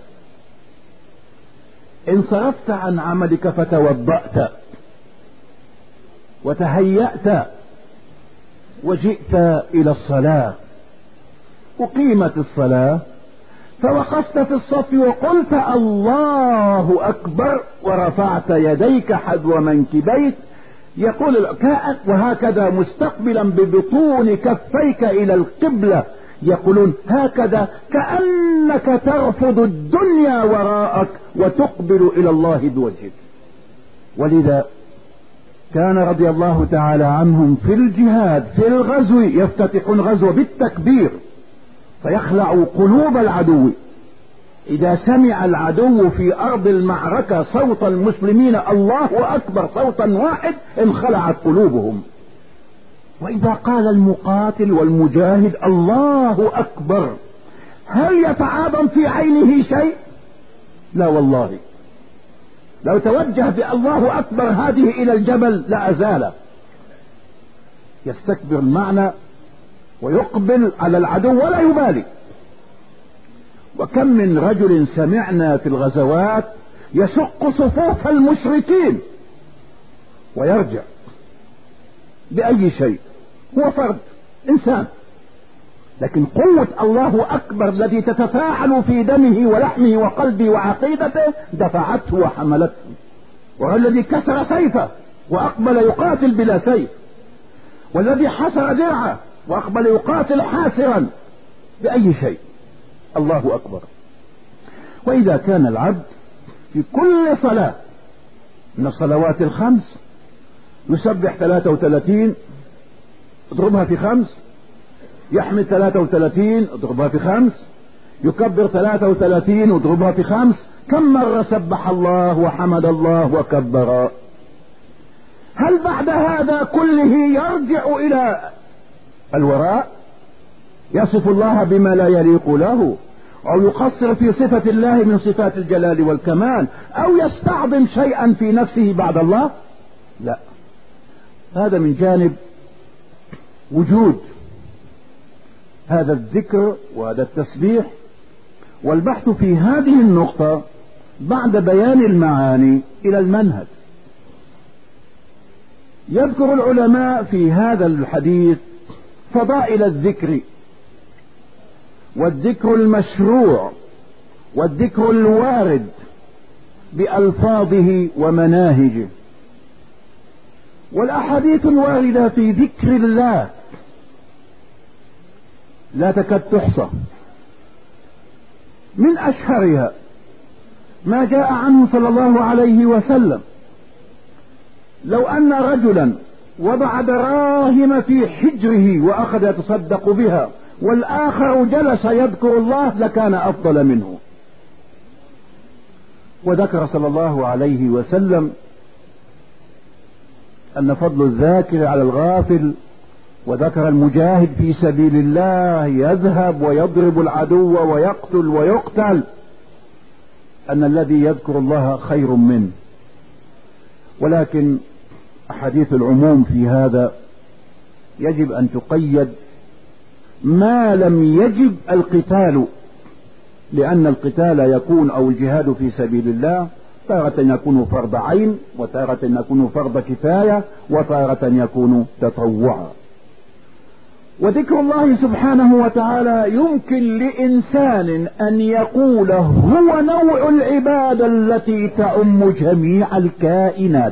إن صرفت عن عملك فتوضأت وتهيأت وجئت إلى الصلاة، أقيمت الصلاة، فوقفت في الصف وقلت الله أكبر ورفعت يديك حذو منكبيك، يقول وهكذا مستقبلا ببطون كفيك إلى القبلة، يقولون هكذا كأنك ترفض الدنيا وراءك وتقبل إلى الله بوجهك. ولذا كان رضي الله تعالى عنهم في الجهاد في الغزو يفتتحون غزو بالتكبير فيخلع قلوب العدو. إذا سمع العدو في أرض المعركة صوت المسلمين الله أكبر صوتا واحد انخلعت قلوبهم. وإذا قال المقاتل والمجاهد الله أكبر هل يتعاظم في عينه شيء؟ لا والله، لو توجه بالله أكبر هذه إلى الجبل لأزال، يستكبر المعنى ويقبل على العدو ولا يبالي. وكم من رجل سمعنا في الغزوات يشق صفوف المشركين ويرجع بأي شيء، هو فرد إنسان، لكن قوة الله أكبر الذي تتفاعل في دمه ولحمه وقلبه وعقيدته دفعته وحملته. والذي كسر سيفه وأقبل يقاتل بلا سيف، والذي حسر درعه وأقبل يقاتل حاسرا بأي شيء، الله أكبر. وإذا كان العبد في كل صلاة من الصلوات الخمس يسبح 33 اضربها في 5، يحمد 33 اضربها في 5، يكبر 33 اضربها في 5، كم مرة سبح الله وحمد الله وكبر؟ هل بعد هذا كله يرجع إلى الوراء يصف الله بما لا يليق له أو يقصر في صفة الله من صفات الجلال والكمال، أو يستعظم شيئا في نفسه بعد الله. لا، هذا من جانب وجود هذا الذكر وهذا التسبيح. والبحث في هذه النقطة بعد بيان المعاني إلى المنهج. يذكر العلماء في هذا الحديث فضائل الذكر، والذكر المشروع، والذكر الوارد بألفاظه ومناهجه. والأحاديث الواردة في ذكر الله لا تكاد تحصى. من أشهرها ما جاء عنه صلى الله عليه وسلم: لو أن رجلا وضع دراهم في حجره وأخذ يتصدق بها والآخر جلس يذكر الله لكان أفضل منه. وذكر صلى الله عليه وسلم أن فضل الذاكر على الغافل، وذكر المجاهد في سبيل الله يذهب ويضرب العدو ويقتل ويقتل، أن الذي يذكر الله خير منه. ولكن أحاديث العموم في هذا يجب أن تقيد ما لم يجب القتال، لأن القتال يكون أو الجهاد في سبيل الله تارة يكون فرض عين، وتارة يكون فرض كفاية، وتارة يكون تطوعا. وذكر الله سبحانه وتعالى يمكن لإنسان أن يقول هو نوع العبادة التي تعم جميع الكائنات،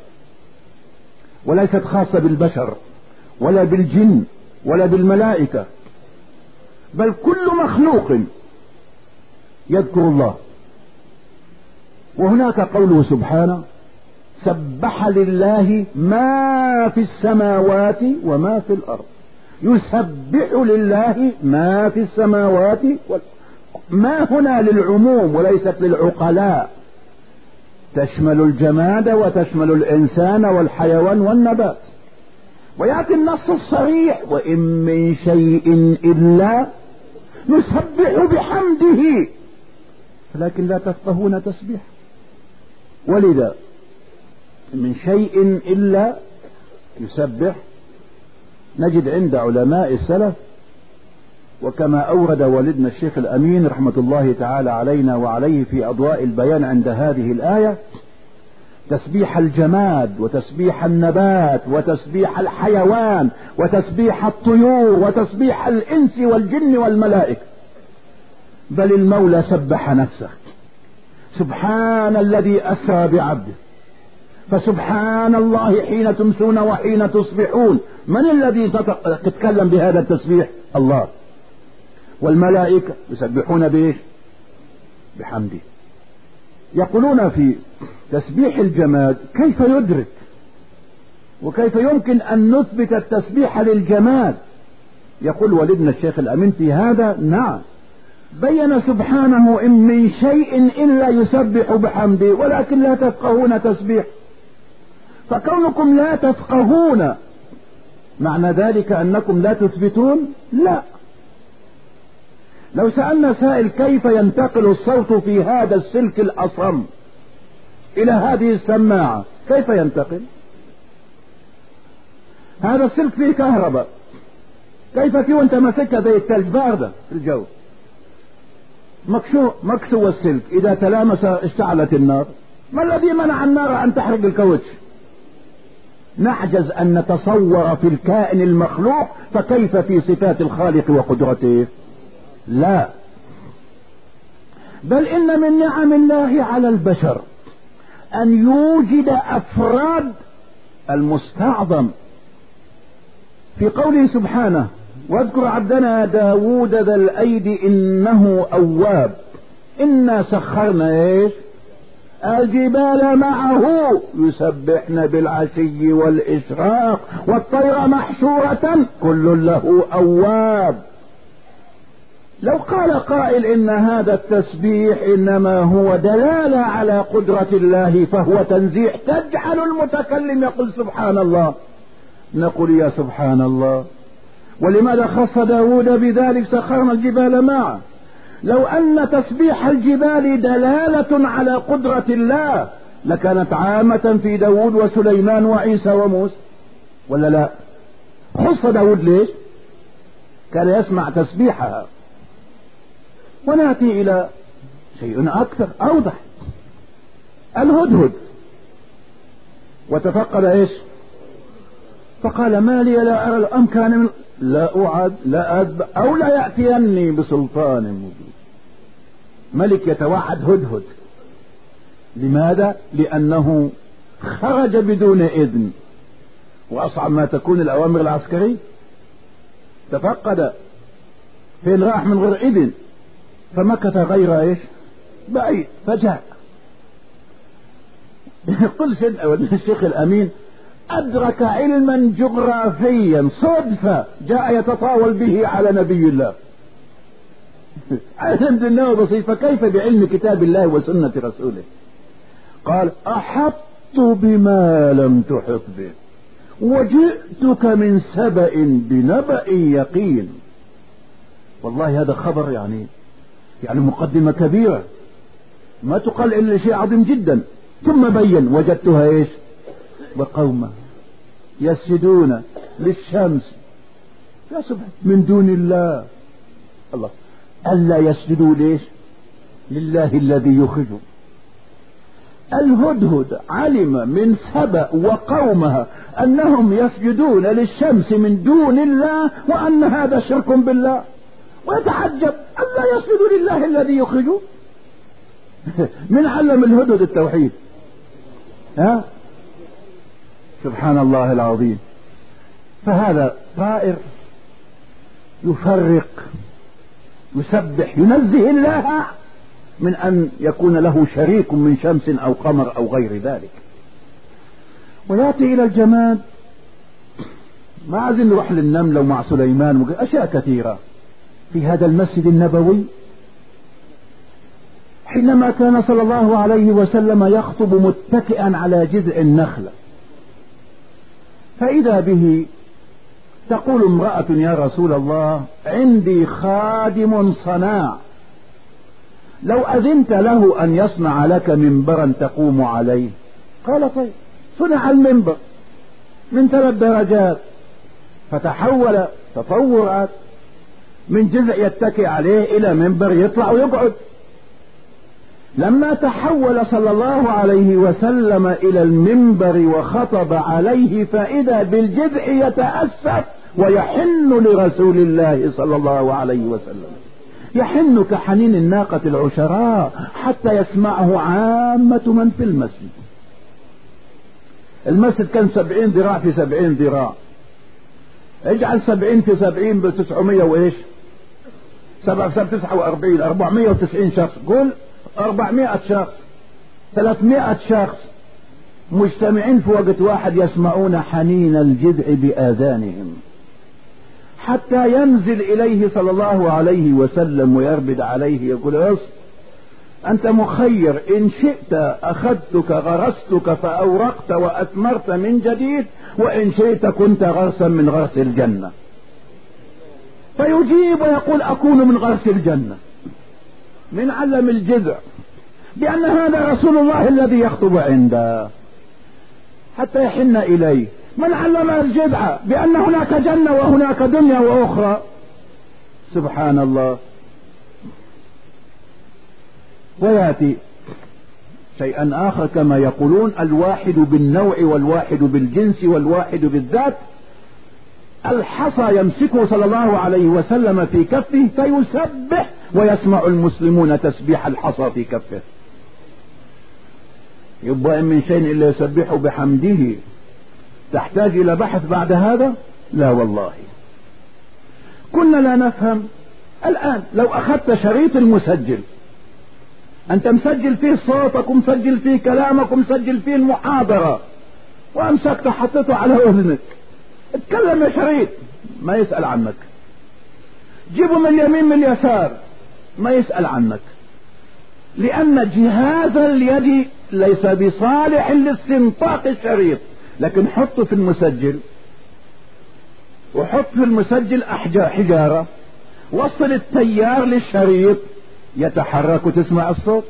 وليست خاصة بالبشر ولا بالجن ولا بالملائكة، بل كل مخلوق يذكر الله. وهناك قوله سبحانه: سبح لله ما في السماوات وما في الأرض. يسبح لله ما في السماوات ما هنا للعموم وليست للعقلاء، تشمل الجماد وتشمل الإنسان والحيوان والنبات. ويأتي النص الصريح: وإن من شيء إلا يسبح بحمده لكن لا تفقهون تسبيح. ولذا من شيء إلا يسبح نجد عند علماء السلف، وكما أورد والدنا الشيخ الأمين رحمة الله تعالى علينا وعليه في أضواء البيان عند هذه الآية، تسبيح الجماد وتسبيح النبات وتسبيح الحيوان وتسبيح الطيور وتسبيح الإنس والجن والملائكة. بل المولى سبح نفسه: سبحان الذي أسرى بعبده، فسبحان الله حين تمسون وحين تصبحون. من الذي تتكلم بهذا التسبيح؟ الله. والملائكة يسبحون بإيش؟ بحمده. يقولون في تسبيح الجماد: كيف يدرك وكيف يمكن أن نثبت التسبيح للجماد؟ يقول والدنا الشيخ الأمين في هذا: نعم، بين سبحانه إن من شيء إلا يسبح بحمده ولكن لا تفقهون تسبيح. فكونكم لا تفقهون معنى ذلك أنكم لا تثبتون؟ لا. لو سألنا سائل: كيف ينتقل الصوت في هذا السلك الأصم إلى هذه السماعة؟ كيف ينتقل؟ هذا السلك فيه كهرباء، كيف فيه وانت ماسكها زي الثلج باردة في الجو؟ مكسو السلك، إذا تلامس اشتعلت النار. ما الذي منع النار أن تحرق الكاوتش؟ نعجز أن نتصور في الكائن المخلوق، فكيف في صفات الخالق وقدرته؟ لا. بل إن من نعم الله على البشر أن يوجد أفراد المستعظم في قوله سبحانه: واذكر عبدنا داود ذا الأيد إنه أواب إنا سخرنا إيش؟ الجبال معه يسبحن بالعشي والإشراق والطير محشورة كل له أواب. لو قال قائل إن هذا التسبيح إنما هو دلالة على قدرة الله فهو تنزيح، تجعل المتكلم يقول سبحان الله، نقول يا سبحان الله. ولماذا خص داود بذلك سخرنا الجبال معه؟ لو أن تسبيح الجبال دلالة على قدرة الله لكانت عامة في داود وسليمان وعيسى وموسى، ولا لا؟ خص داود ليش؟ كان يسمع تسبيحها. ونأتي إلى شيء أكثر أوضح، الهدهد وتفقد إيش؟ فقال ما لي لا أرى أم كان من لا أعد لا أذب أو لا يأتيني بسلطان مبين. ملك يتوعد هدهد، لماذا؟ لأنه خرج بدون إذن، وأصعب ما تكون الأوامر العسكرية. تفقد فين راح من غير إذن، فمكث غير إيش بعيد فجاء. يقول الشيخ الأمين أدرك علما جغرافيا صدفة جاء يتطاول به على نبي الله. علم دنيا بسيط، فكيف بعلم كتاب الله وسنة رسوله؟ قال أحط بما لم تحط به وجئتك من سبأ بنبأ يقين. والله هذا خبر يعني مقدمة كبيرة ما تقال إلا شيء عظيم جدا. ثم بين وجدتها إيش؟ وقومها يسجدون للشمس يا سبحان من دون الله. الله ألا يسجدوا ليش؟ لله الذي يخرجهم. الهدهد علم من سبأ وقومها أنهم يسجدون للشمس من دون الله وأن هذا شرك بالله، ويتعجب ألا يسجدوا لله الذي يخرجهم. من علم الهدهد التوحيد؟ ها؟ سبحان الله العظيم. فهذا طائر يفرق يسبح ينزه الله من أن يكون له شريك من شمس أو قمر أو غير ذلك. ويأتي إلى الجماد، ما عايزين نروح للنملة ومع سليمان أشياء كثيرة في هذا المسجد النبوي. حينما كان صلى الله عليه وسلم يخطب متكئا على جذع النخلة، فإذا به تقول امرأة يا رسول الله عندي خادم صناع، لو أذنت له أن يصنع لك منبرا تقوم عليه. قال طيب. صنع المنبر من 3 درجات، فتحول تطورات من جذع يتكئ عليه إلى منبر يطلع ويقعد. لما تحول صلى الله عليه وسلم إلى المنبر وخطب عليه فإذا بالجذع يتأسف ويحن لرسول الله صلى الله عليه وسلم، يحن كحنين الناقة العشراء حتى يسمعه عامة من في المسجد. المسجد كان 70 ذراع في 70 ذراع، اجعل 70 في 70 ب900 وإيش 7 في 49 490 شخص. قول 400 شخص 300 شخص مجتمعين في وقت واحد يسمعون حنين الجذع بآذانهم، حتى ينزل إليه صلى الله عليه وسلم ويربد عليه يقول اصبر أنت مخير، إن شئت أخذتك غرستك فأورقت وأثمرت من جديد، وإن شئت كنت غرسا من غرس الجنة. فيجيب ويقول أكون من غرس الجنة. من علم الجذع بأن هذا رسول الله الذي يخطب عنده حتى يحن إليه. من علم الجذع بأن هناك جنة وهناك دنيا وأخرى. سبحان الله. ويأتي شيئا آخر كما يقولون الواحد بالنوع والواحد بالجنس والواحد بالذات. الحصى يمسكه صلى الله عليه وسلم في كفه فيسبح ويسمع المسلمون تسبيح الحصى في كفه. يبقى من شيء إلا يسبح بحمده. تحتاج إلى بحث بعد هذا؟ لا والله. كنا لا نفهم. الآن لو أخذت شريط المسجل، أنت مسجل فيه صوتك ومسجل فيه كلامك ومسجل فيه المحاضرة، وأمسكت حطيته على أذنك، اتكلم يا شريط، ما يسأل عنك. جيبه من اليمين من اليسار، ما يسأل عنك، لأن جهاز اليد ليس بصالح لاستنطاق الشريط. لكن حطه في المسجل، وحط في المسجل حجارة، وصل التيار للشريط يتحرك تسمع الصوت.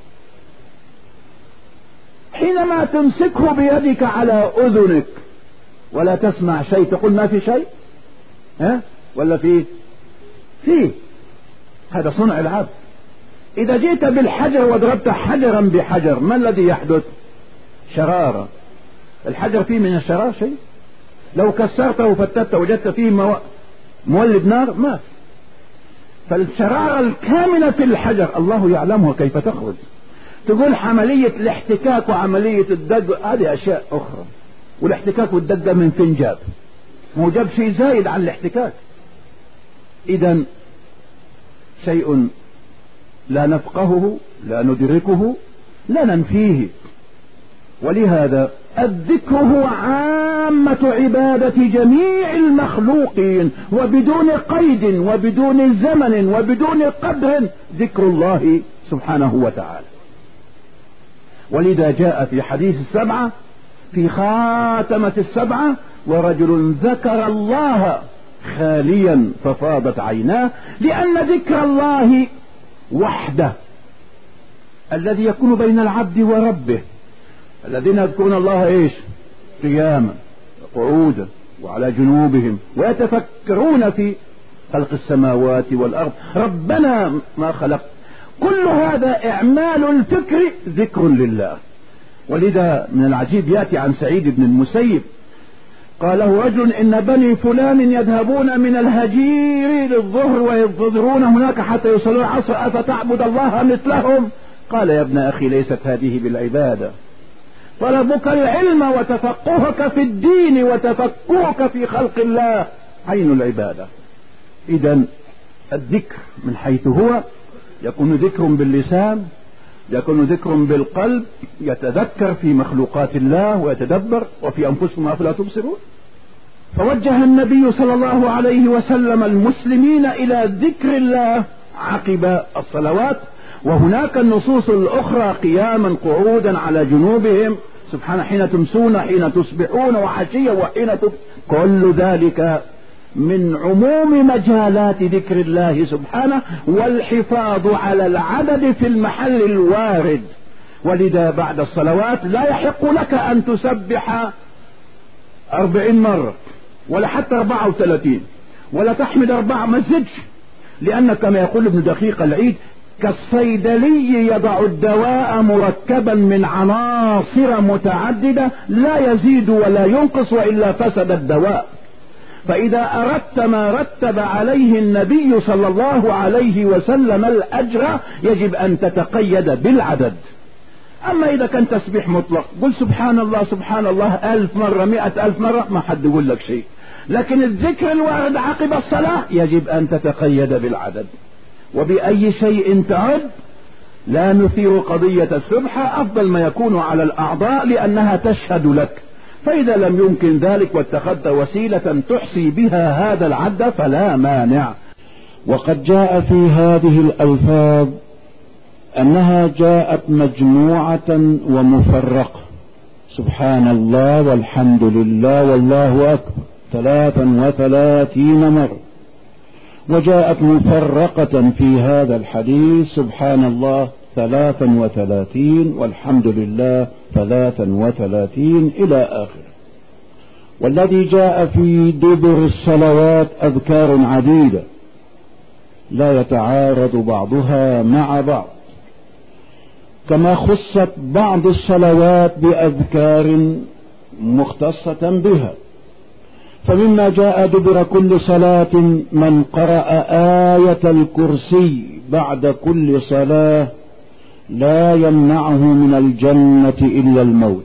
حينما تمسكه بيدك على أذنك ولا تسمع شيء تقول ما في شيء، ولا فيه. هذا صنع العبد. إذا جئت بالحجر وضربت حجرا بحجر ما الذي يحدث؟ شرارة. الحجر فيه من الشرار شيء؟ لو كسرته وفتته وجدت فيه مولد نار ما في. فالشرارة الكاملة في الحجر الله يعلمها كيف تخرج. تقول عملية الاحتكاك وعملية الدق هذه أشياء أخرى، والاحتكاك والدق من فين جاب؟ مو جاب شيء زايد عن الاحتكاك. إذن شيء لا نفقهه، لا ندركه، لا ننفيه. ولهذا الذكر هو عامة عبادة جميع المخلوقين، وبدون قيد وبدون زمن وبدون قدر ذكر الله سبحانه وتعالى. ولذا جاء في حديث السبعة في خاتمة السبعة: ورجل ذكر الله خاليا ففاضت عيناه، لأن ذكر الله وحده الذي يكون بين العبد وربه. الذين يذكرون الله قياما وقعودا وعلى جنوبهم ويتفكرون في خلق السماوات والأرض ربنا ما خلق. كل هذا إعمال الفكر ذكر لله. ولذا من العجيب يأتي عن سعيد بن المسيب قال له رجل: إن بني فلان يذهبون من الهجير للظهر وينتظرون هناك حتى يصلون العصر، أفتعبد الله مثلهم؟ قال: يا ابن أخي ليست هذه بالعبادة، طلبك العلم وتفقهك في الدين وتفكرك في خلق الله عين العبادة. إذن الذكر من حيث هو يكون ذكر باللسان، يكون ذكر بالقلب، يتذكر في مخلوقات الله ويتدبر وفي أنفسكم أفلا تبصرون. فوجه النبي صلى الله عليه وسلم المسلمين إلى ذكر الله عقب الصلوات، وهناك النصوص الأخرى قياما قعودا على جنوبهم سبحانه، حين تمسون حين تصبحون وحشيا وحين كل ذلك من عموم مجالات ذكر الله سبحانه، والحفاظ على العدد في المحل الوارد. ولذا بعد الصلوات لا يحق لك أن تسبح 40 مرة ولا حتى 34 ولا تحمد 4، ما تزدش، لأن كما يقول ابن دقيق العيد: كالصيدلي يضع الدواء مركبا من عناصر متعددة لا يزيد ولا ينقص وإلا فسد الدواء. فإذا أردت ما رتب عليه النبي صلى الله عليه وسلم الأجر يجب أن تتقيد بالعدد. أما إذا كان تسبيح مطلق قل سبحان الله سبحان الله 1000 مرة 100,000 مرة ما حد يقول لك شيء، لكن الذكر الوارد عقب الصلاة يجب أن تتقيد بالعدد. وبأي شيء تعد لا نثير قضية السبحة، أفضل ما يكون على الأعضاء لأنها تشهد لك. فإذا لم يمكن ذلك واتخذت وسيلة تحصي بها هذا العد فلا مانع. وقد جاء في هذه الألفاظ أنها جاءت مجموعة ومفرقة: سبحان الله والحمد لله والله أكبر 33 مرة. وجاءت مفرقة في هذا الحديث: سبحان الله 33 والحمد لله 33 إلى آخره. والذي جاء في دبر الصلوات أذكار عديدة لا يتعارض بعضها مع بعض، كما خصت بعض الصلوات بأذكار مختصة بها. فمما جاء دبر كل صلاة: من قرأ آية الكرسي بعد كل صلاة لا يمنعه من الجنة إلا الموت.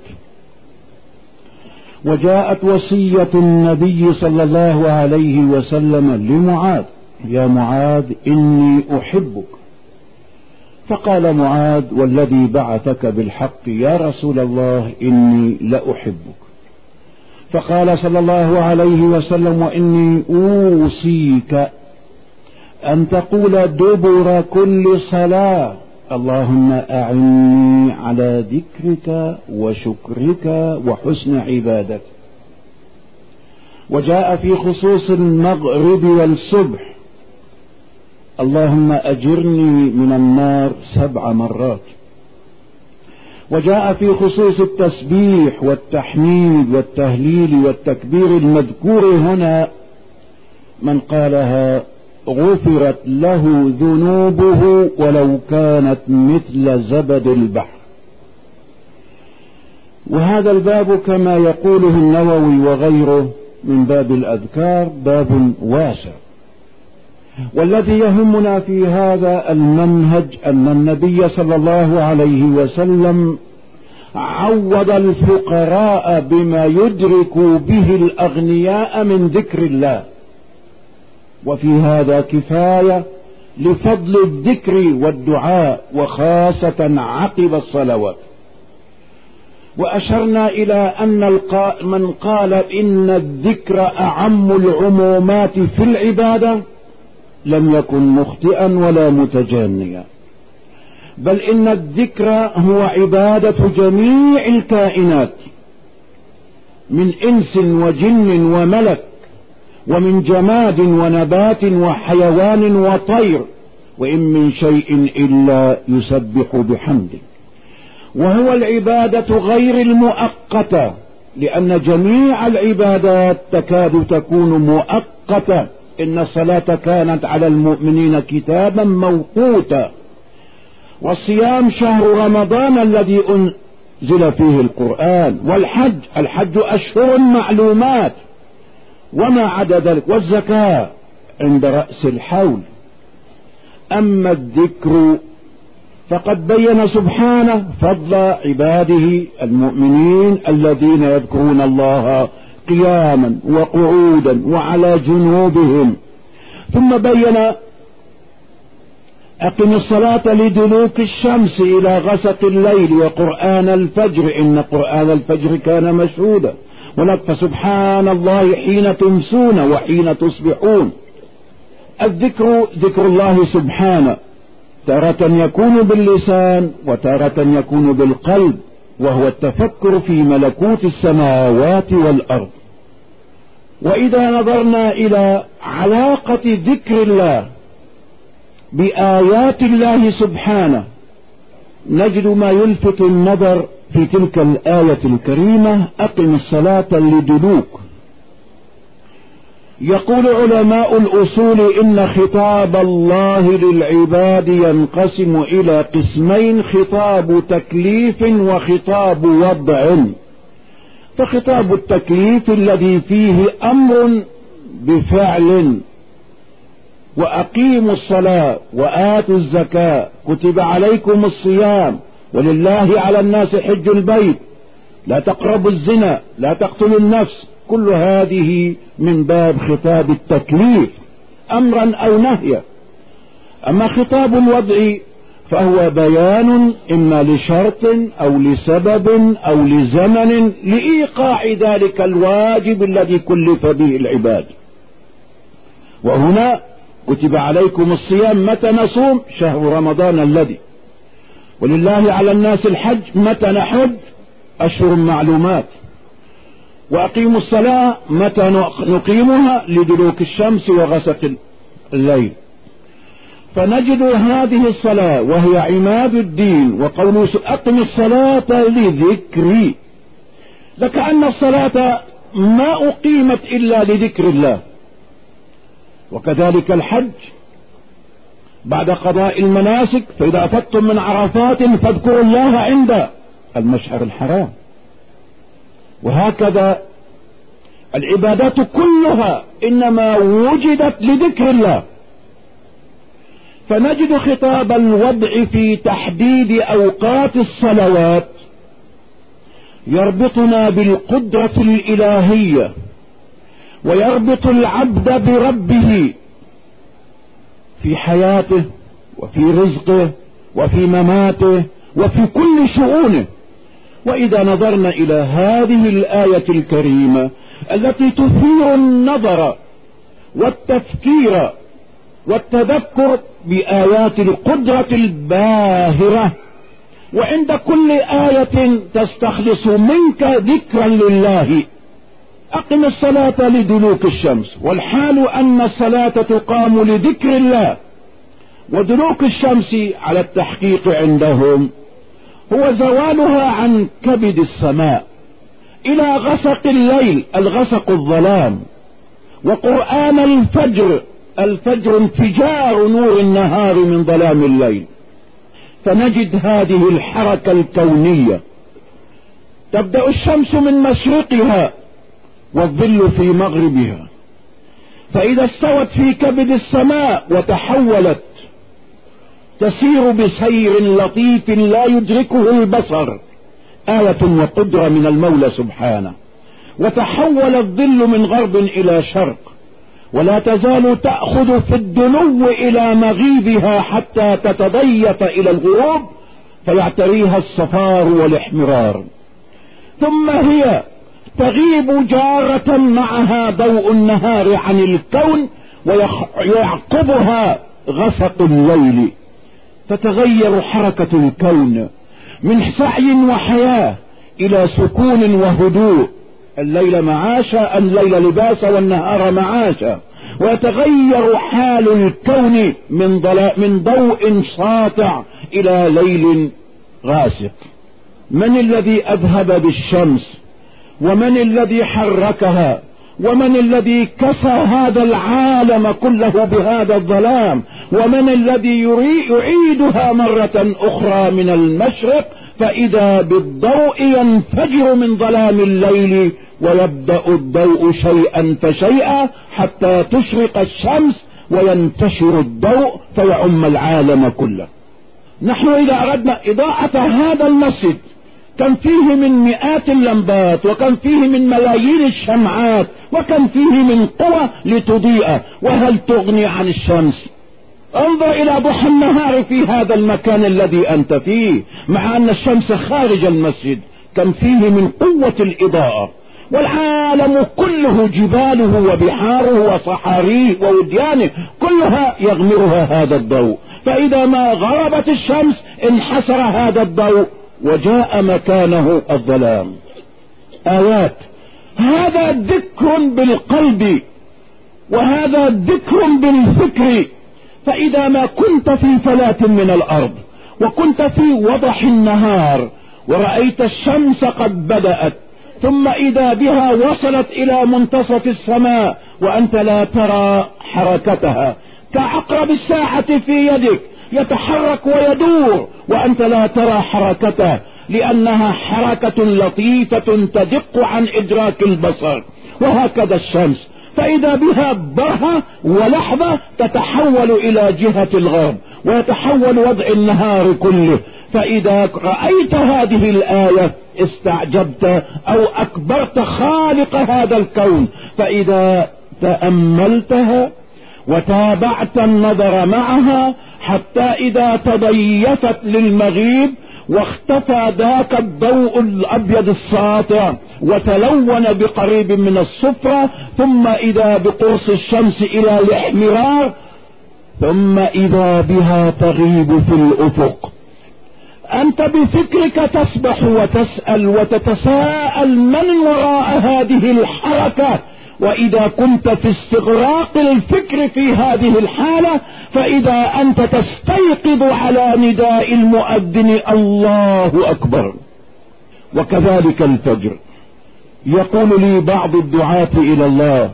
وجاءت وصية النبي صلى الله عليه وسلم لمعاذ: يا معاذ إني أحبك. فقال معاذ: والذي بعثك بالحق يا رسول الله إني لأحبك. فقال صلى الله عليه وسلم: وإني أوصيك أن تقول دبر كل صلاة: اللهم أعني على ذكرك وشكرك وحسن عبادتك. وجاء في خصوص المغرب والصبح: اللهم أجرني من النار 7 مرات. وجاء في خصوص التسبيح والتحميد والتهليل والتكبير المذكور هنا من قالها غفرت له ذنوبه ولو كانت مثل زبد البحر. وهذا الباب كما يقوله النووي وغيره من باب الأذكار باب واسع، والذي يهمنا في هذا المنهج أن النبي صلى الله عليه وسلم عوض الفقراء بما يدرك به الأغنياء من ذكر الله، وفي هذا كفاية لفضل الذكر والدعاء وخاصة عقب الصلوات. وأشرنا إلى أن من قال إن الذكر أعم العمومات في العبادة لم يكن مخطئا ولا متجانيا، بل إن الذكر هو عبادة جميع الكائنات من إنس وجن وملك، ومن جماد ونبات وحيوان وطير، وإن من شيء إلا يسبح بحمده. وهو العبادة غير المؤقتة، لأن جميع العبادات تكاد تكون مؤقتة. إن الصلاة كانت على المؤمنين كتابا موقوتا، والصيام شهر رمضان الذي أنزل فيه القرآن، والحج أشهر معلومات وما عدا ذلك، والزكاة عند رأس الحول. أما الذكر فقد بين سبحانه فضل عباده المؤمنين الذين يذكرون الله قياما وقعودا وعلى جنوبهم، ثم بين أقم الصلاة لدلوك الشمس إلى غسق الليل وقرآن الفجر إن قرآن الفجر كان مشهودا، فسبحان الله حين تمسون وحين تصبحون. الذكر ذكر الله سبحانه، تارة يكون باللسان وتارة يكون بالقلب، وهو التفكر في ملكوت السماوات والأرض. وإذا نظرنا إلى علاقة ذكر الله بآيات الله سبحانه نجد ما يلفت النظر في تلك الآية الكريمة أقم الصلاة لدلوك. يقول علماء الأصول إن خطاب الله للعباد ينقسم إلى قسمين: خطاب تكليف وخطاب وضع. فخطاب التكليف الذي فيه أمر بفعل: وأقيموا الصلاة وآتوا الزكاة كتب عليكم الصيام ولله على الناس حج البيت لا تقربوا الزنا لا تقتلوا النفس. كل هذه من باب خطاب التكليف أمرا أو نهيا. أما خطاب الوضع فهو بيان إما لشرط أو لسبب أو لزمن لإيقاع ذلك الواجب الذي كلف به العباد. وهنا كتب عليكم الصيام، متى نصوم؟ شهر رمضان الذي، ولله على الناس الحج، متى نحج؟ أشهر معلومات. وأقيموا الصلاة، متى نقيمها؟ لدلوك الشمس وغسق الليل. فنجد هذه الصلاة وهي عماد الدين، وقوله أقم الصلاة لذكري، لكأن الصلاة ما أقيمت إلا لذكر الله. وكذلك الحج بعد قضاء المناسك، فإذا أفضتم من عرفات فاذكروا الله عند المشعر الحرام. وهكذا العبادات كلها إنما وجدت لذكر الله. فنجد خطاب الوضع في تحديد أوقات الصلوات يربطنا بالقدرة الإلهية، ويربط العبد بربه في حياته وفي رزقه وفي مماته وفي كل شؤونه. وإذا نظرنا إلى هذه الآية الكريمة التي تثير النظر والتفكير والتذكر بآيات القدرة الباهرة، وعند كل آية تستخلص منك ذكرا لله. أقم الصلاة لدلوك الشمس، والحال أن الصلاة تقام لذكر الله، ودلوك الشمس على التحقيق عندهم هو زوالها عن كبد السماء إلى غسق الليل، الغسق الظلام، وقرآن الفجر انفجار نور النهار من ظلام الليل. فنجد هذه الحركة الكونية، تبدأ الشمس من مشرقها والظل في مغربها، فإذا استوت في كبد السماء وتحولت تسير بسير لطيف لا يدركه البصر، آية وقدرة من المولى سبحانه، وتحول الظل من غرب إلى شرق، ولا تزال تأخذ في الدنو إلى مغيبها حتى تتضيف إلى الغروب فيعتريها الصفار والاحمرار، ثم هي تغيب جارة معها ضوء النهار عن الكون ويعقبها غسق الليل، فتغير حركة الكون من سعي وحياة إلى سكون وهدوء، الليل معاشا، الليل لباسا والنهار معاشا، ويتغير حال الكون من ضوء ساطع إلى ليل غاسق. من الذي أذهب بالشمس؟ ومن الذي حركها؟ ومن الذي كسى هذا العالم كله بهذا الظلام؟ ومن الذي يعيدها مرة أخرى من المشرق فإذا بالضوء ينفجر من ظلام الليل ويبدأ الضوء شيئا فشيئا حتى تشرق الشمس وينتشر الضوء فيعم العالم كله. نحن إذا أردنا إضاءة هذا المسجد كان فيه من مئات اللمبات، وكان فيه من ملايين الشمعات، وكان فيه من قوة لتضيء، وهل تغني عن الشمس؟ انظر إلى ضحى النهار في هذا المكان الذي أنت فيه، مع أن الشمس خارج المسجد كان فيه من قوة الإضاءة، والعالم كله جباله وبحاره وصحاريه ووديانه كلها يغمرها هذا الضوء، فإذا ما غربت الشمس انحسر هذا الضوء وجاء مكانه الظلام. آيات، هذا ذكر بالقلب وهذا ذكر بالفكر. فإذا ما كنت في فلاة من الأرض وكنت في وضح النهار ورأيت الشمس قد بدأت، ثم إذا بها وصلت إلى منتصف السماء وأنت لا ترى حركتها، كعقرب الساعة في يدك يتحرك ويدور وأنت لا ترى حركته، لأنها حركة لطيفة تدق عن إدراك البصر. وهكذا الشمس، فإذا بها برهة ولحظة تتحول إلى جهة الغرب ويتحول وضع النهار كله. فإذا رأيت هذه الآية استعجبت أو أكبرت خالق هذا الكون، فإذا تأملتها وتابعت النظر معها حتى إذا تضيفت للمغيب واختفى ذاك الضوء الأبيض الساطع وتلون بقريب من الصفرة، ثم إذا بقرص الشمس إلى الاحمرار، ثم إذا بها تغيب في الأفق. أنت بفكرك تسبح وتسأل وتتساءل من وراء هذه الحركة، وإذا كنت في استغراق الفكر في هذه الحالة فإذا أنت تستيقظ على نداء المؤذن الله أكبر. وكذلك الفجر. يقول لي بعض الدعاة إلى الله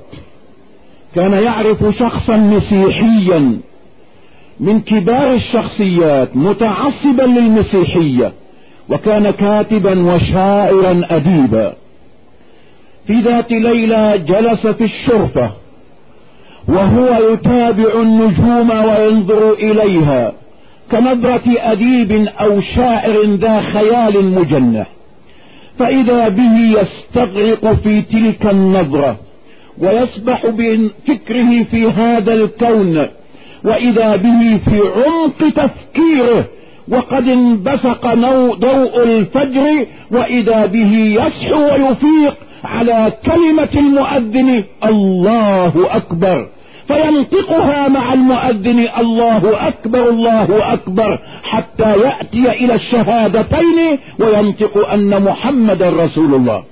كان يعرف شخصا مسيحيا من كبار الشخصيات متعصبا للمسيحية، وكان كاتبا وشاعرا أديبا. في ذات ليلة جلس في الشرفة وهو يتابع النجوم وينظر إليها كنظرة أديب أو شاعر ذا خيال مجنح، فإذا به يستغرق في تلك النظرة ويسبح بفكره في هذا الكون، وإذا به في عمق تفكيره وقد انبثق ضوء الفجر، وإذا به يصحو ويفيق على كلمة المؤذن الله أكبر، فينطقها مع المؤذن الله أكبر الله أكبر حتى يأتي إلى الشهادتين وينطق أن محمد رسول الله.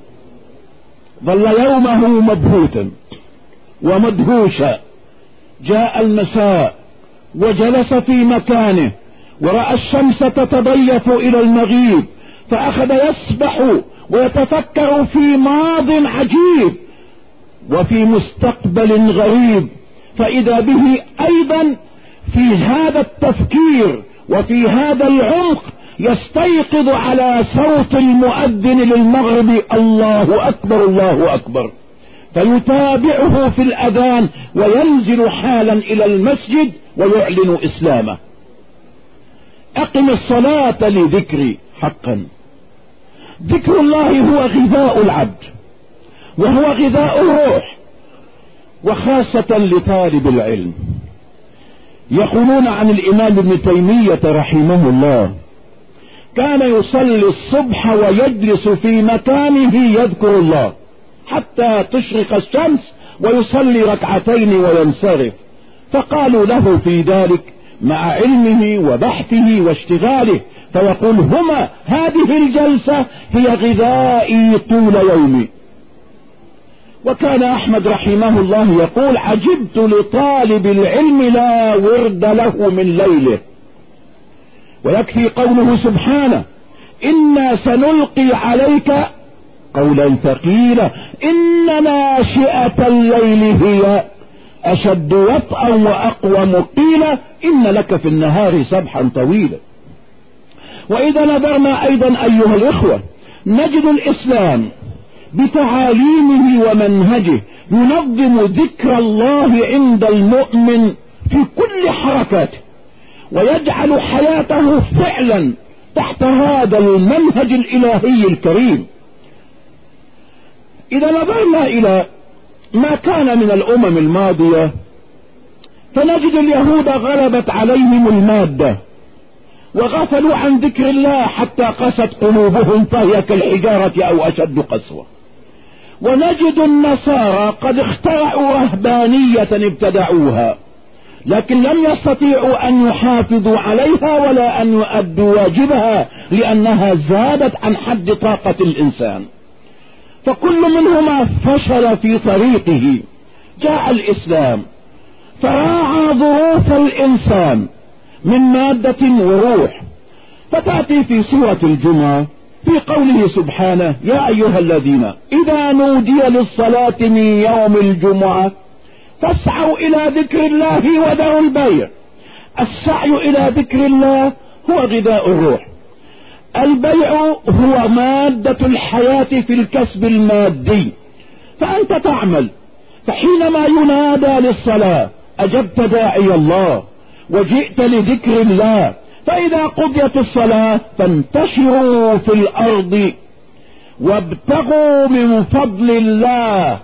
ظل يومه مبهوتا ومدهوشا. جاء المساء وجلس في مكانه ورأى الشمس تتضيف إلى المغيب، فأخذ يسبح ويتفكر في ماض عجيب وفي مستقبل غريب، فإذا به أيضا في هذا التفكير وفي هذا العمق يستيقظ على صوت المؤذن للمغرب: الله أكبر الله أكبر، فيتابعه في الأذان وينزل حالا إلى المسجد ويعلن إسلامه. أقم الصلاة لذكري. حقا ذكر الله هو غذاء العبد وهو غذاء الروح، وخاصة لطالب العلم. يقولون عن الإمام ابن تيمية رحمه الله: كان يصلي الصبح ويجلس في مكانه يذكر الله حتى تشرق الشمس ويصلي ركعتين وينصرف، فقالوا له في ذلك مع علمه وبحثه واشتغاله، فيقول: هذه الجلسة هي غذائي طول يومي. وكان أحمد رحمه الله يقول: عجبت لطالب العلم لا ورد له من ليله. ويكفي قوله سبحانه: إنا سنلقي عليك قولا ثقيلا إن ناشئة الليل هي أشد وطئا وأقوم قيلا إن لك في النهار سبحا طويلا. وإذا نظرنا أيضا أيها الإخوة نجد الإسلام بتعاليمه ومنهجه ينظم ذكر الله عند المؤمن في كل حركاته، ويجعل حياته فعلا تحت هذا المنهج الإلهي الكريم. إذا نظرنا إلى ما كان من الأمم الماضية فنجد اليهود غلبت عليهم المادة وغفلوا عن ذكر الله حتى قست قلوبهم فهي كالحجارة أو أشد قسوة. ونجد النصارى قد اخترعوا رهبانية ابتدعوها، لكن لم يستطيعوا أن يحافظوا عليها ولا أن يؤدوا واجبها لأنها زادت عن حد طاقة الإنسان، فكل منهما فشل في طريقه. جاء الإسلام فراعى ظروف الإنسان من مادة وروح، فتأتي في سورة الجمعة في قوله سبحانه: يا أيها الذين إذا نودي للصلاة من يوم الجمعة فاسعوا إلى ذكر الله وذروا البيع. السعي إلى ذكر الله هو غذاء الروح، البيع هو مادة الحياة في الكسب المادي، فأنت تعمل، فحينما ينادى للصلاة أجبت داعي الله وجئت لذكر الله، فإذا قضيت الصلاة فانتشروا في الأرض وابتغوا من فضل الله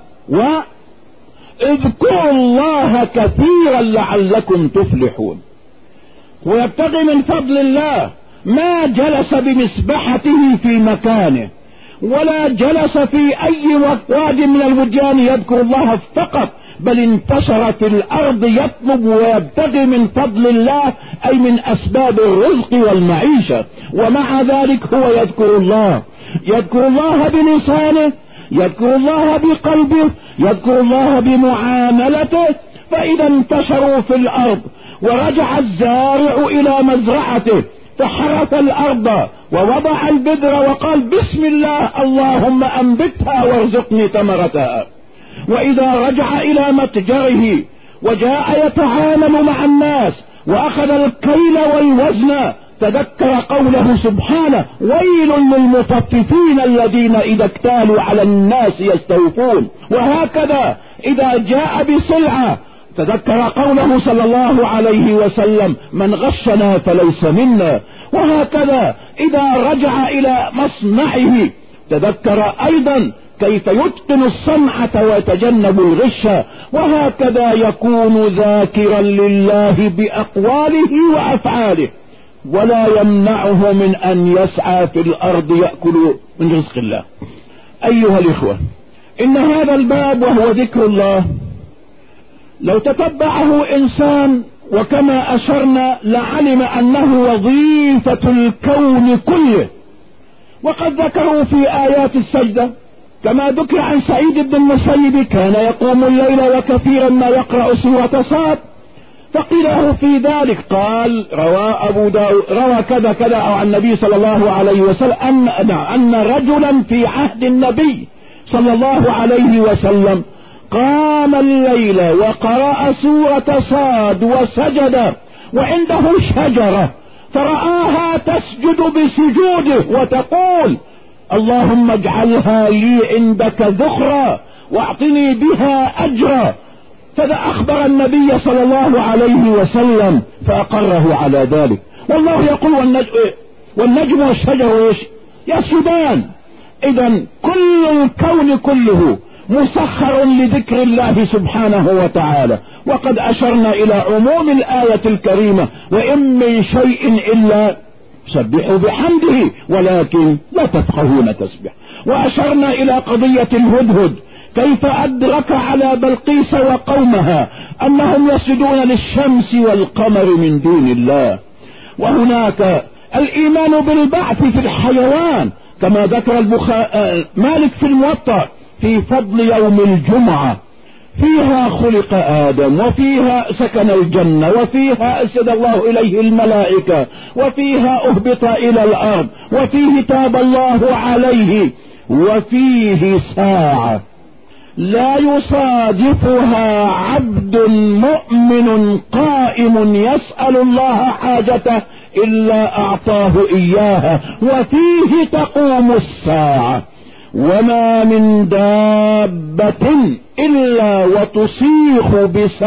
واذكروا الله كثيرا لعلكم تفلحون. ويبتغي من فضل الله ما جلس بمسبحته في مكانه ولا جلس في أي واد من الوديان يذكر الله فقط، بل انتشر في الأرض يطلب ويبتغي من فضل الله أي من أسباب الرزق والمعيشة، ومع ذلك هو يذكر الله، يذكر الله بلسانه، يذكر الله بقلبه، يذكر الله بمعاملته. فإذا انتشروا في الأرض ورجع الزارع إلى مزرعته فحرث الأرض ووضع البذر وقال: بسم الله اللهم أنبتها وارزقني ثمرتها. وإذا رجع إلى متجره وجاء يتعامل مع الناس وأخذ الكيل والوزن تذكر قوله سبحانه: ويل للمطففين الذين إذا اكتالوا على الناس يستوفون. وهكذا إذا جاء بسلعة تذكر قوله صلى الله عليه وسلم: من غشنا فليس منا. وهكذا إذا رجع إلى مصنعه تذكر أيضا كيف يتقن الصنعة ويتجنب الغش. وهكذا يكون ذاكرا لله بأقواله وأفعاله، ولا يمنعه من أن يسعى في الأرض يأكل من رزق الله. أيها الإخوة، إن هذا الباب وهو ذكر الله لو تتبعه إنسان وكما أشرنا لعلم أنه وظيفة الكون كله. وقد ذكروا في آيات السجدة كما ذكر عن سعيد بن المسيب: كان يقوم الليل وكثيرا ما يقرأ سورة صاد، فقيل له في ذلك قال روى أبو داود روى كذا كذا عن النبي صلى الله عليه وسلم أن رجلا في عهد النبي صلى الله عليه وسلم قام الليل وقرأ سورة صاد وسجد وعنده شجرة فرآها تسجد بسجوده وتقول اللهم اجعلها لي عندك ذخرا واعطني بها أجرا. فأخبر النبي صلى الله عليه وسلم فأقره على ذلك. والله يقول والنجم والشجر يسجدان. إذا كل الكون كله مسخر لذكر الله سبحانه وتعالى. وقد أشرنا إلى عموم الآية الكريمة وإن من شيء إلا سبحوا بحمده ولكن لا تفقهون تسبح. وأشرنا إلى قضية الهدهد كيف أدرك على بلقيس وقومها أنهم يسجدون للشمس والقمر من دون الله. وهناك الإيمان بالبعث في الحيوان كما ذكر مالك في الموطأ في فضل يوم الجمعة. فيها خلق آدم وفيها سكن الجنة وفيها أسد الله إليه الملائكة وفيها أهبط إلى الأرض وفيه تاب الله عليه وفيه ساعة لا يصادفها عبد مؤمن قائم يسأل الله حاجته إلا أعطاه إياها وفيه تقوم الساعة. وما من دابة إلا وتصيخ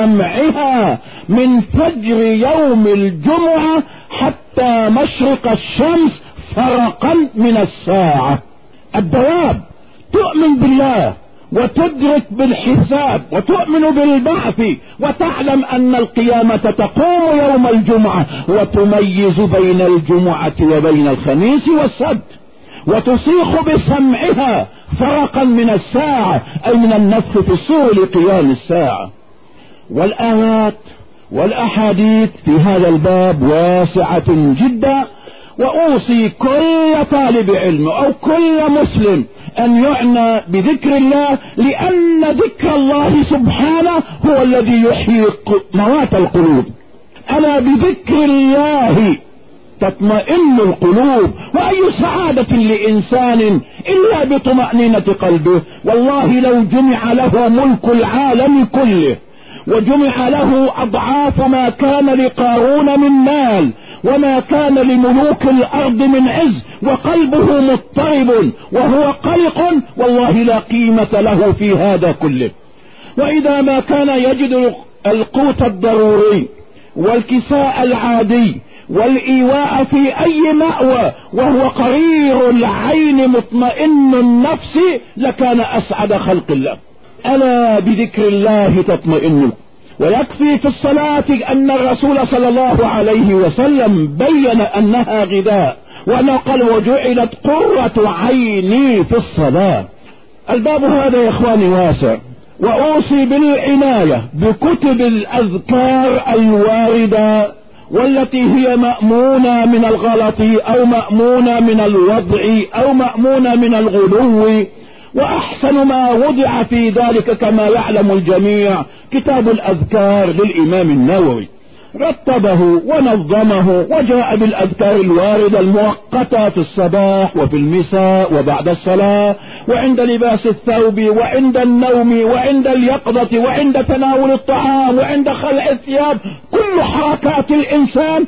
بسمعها من فجر يوم الجمعة حتى مشرق الشمس فرقا من الساعة. الدواب تؤمن بالله وتدرك بالحساب وتؤمن بالبعث وتعلم أن القيامة تقوم يوم الجمعة وتميز بين الجمعة وبين الخميس والسبت وتصيخ بسمعها فرقا من الساعة أي من النفخ في الصور لقيام الساعة. والآيات والأحاديث في هذا الباب واسعة جدا. وأوصي كل طالب علم أو كل مسلم أن يعنى بذكر الله لأن ذكر الله سبحانه هو الذي يحيي موات القلوب. ألا بذكر الله تطمئن القلوب. وأي سعادة لإنسان إلا بطمأنينة قلبه. والله لو جمع له ملك العالم كله وجمع له أضعاف ما كان لقارون من مال وما كان لملوك الأرض من عز وقلبه مضطرب وهو قلق والله لا قيمة له في هذا كله. وإذا ما كان يجد القوت الضروري والكساء العادي والإيواء في أي مأوى وهو قرير العين مطمئن النفس لكان أسعد خلق الله. ألا بذكر الله تطمئن. ويكفي في الصلاة أن الرسول صلى الله عليه وسلم بين أنها غذاء وأنه قال وجعلت قرة عيني في الصلاة. الباب هذا يا إخواني واسع. وأوصي بالعناية بكتب الأذكار الواردة والتي هي مأمونة من الغلط أو مأمونة من الوضع أو مأمونة من الغلو. وأحسن ما وضع في ذلك كما يعلم الجميع كتاب الأذكار للإمام النووي. رتبه ونظمه وجاء بالأذكار الواردة المؤقتة في الصباح وفي المساء وبعد الصلاة وعند لباس الثوب وعند النوم وعند اليقظة وعند تناول الطعام وعند خلع الثياب. كل حركات الإنسان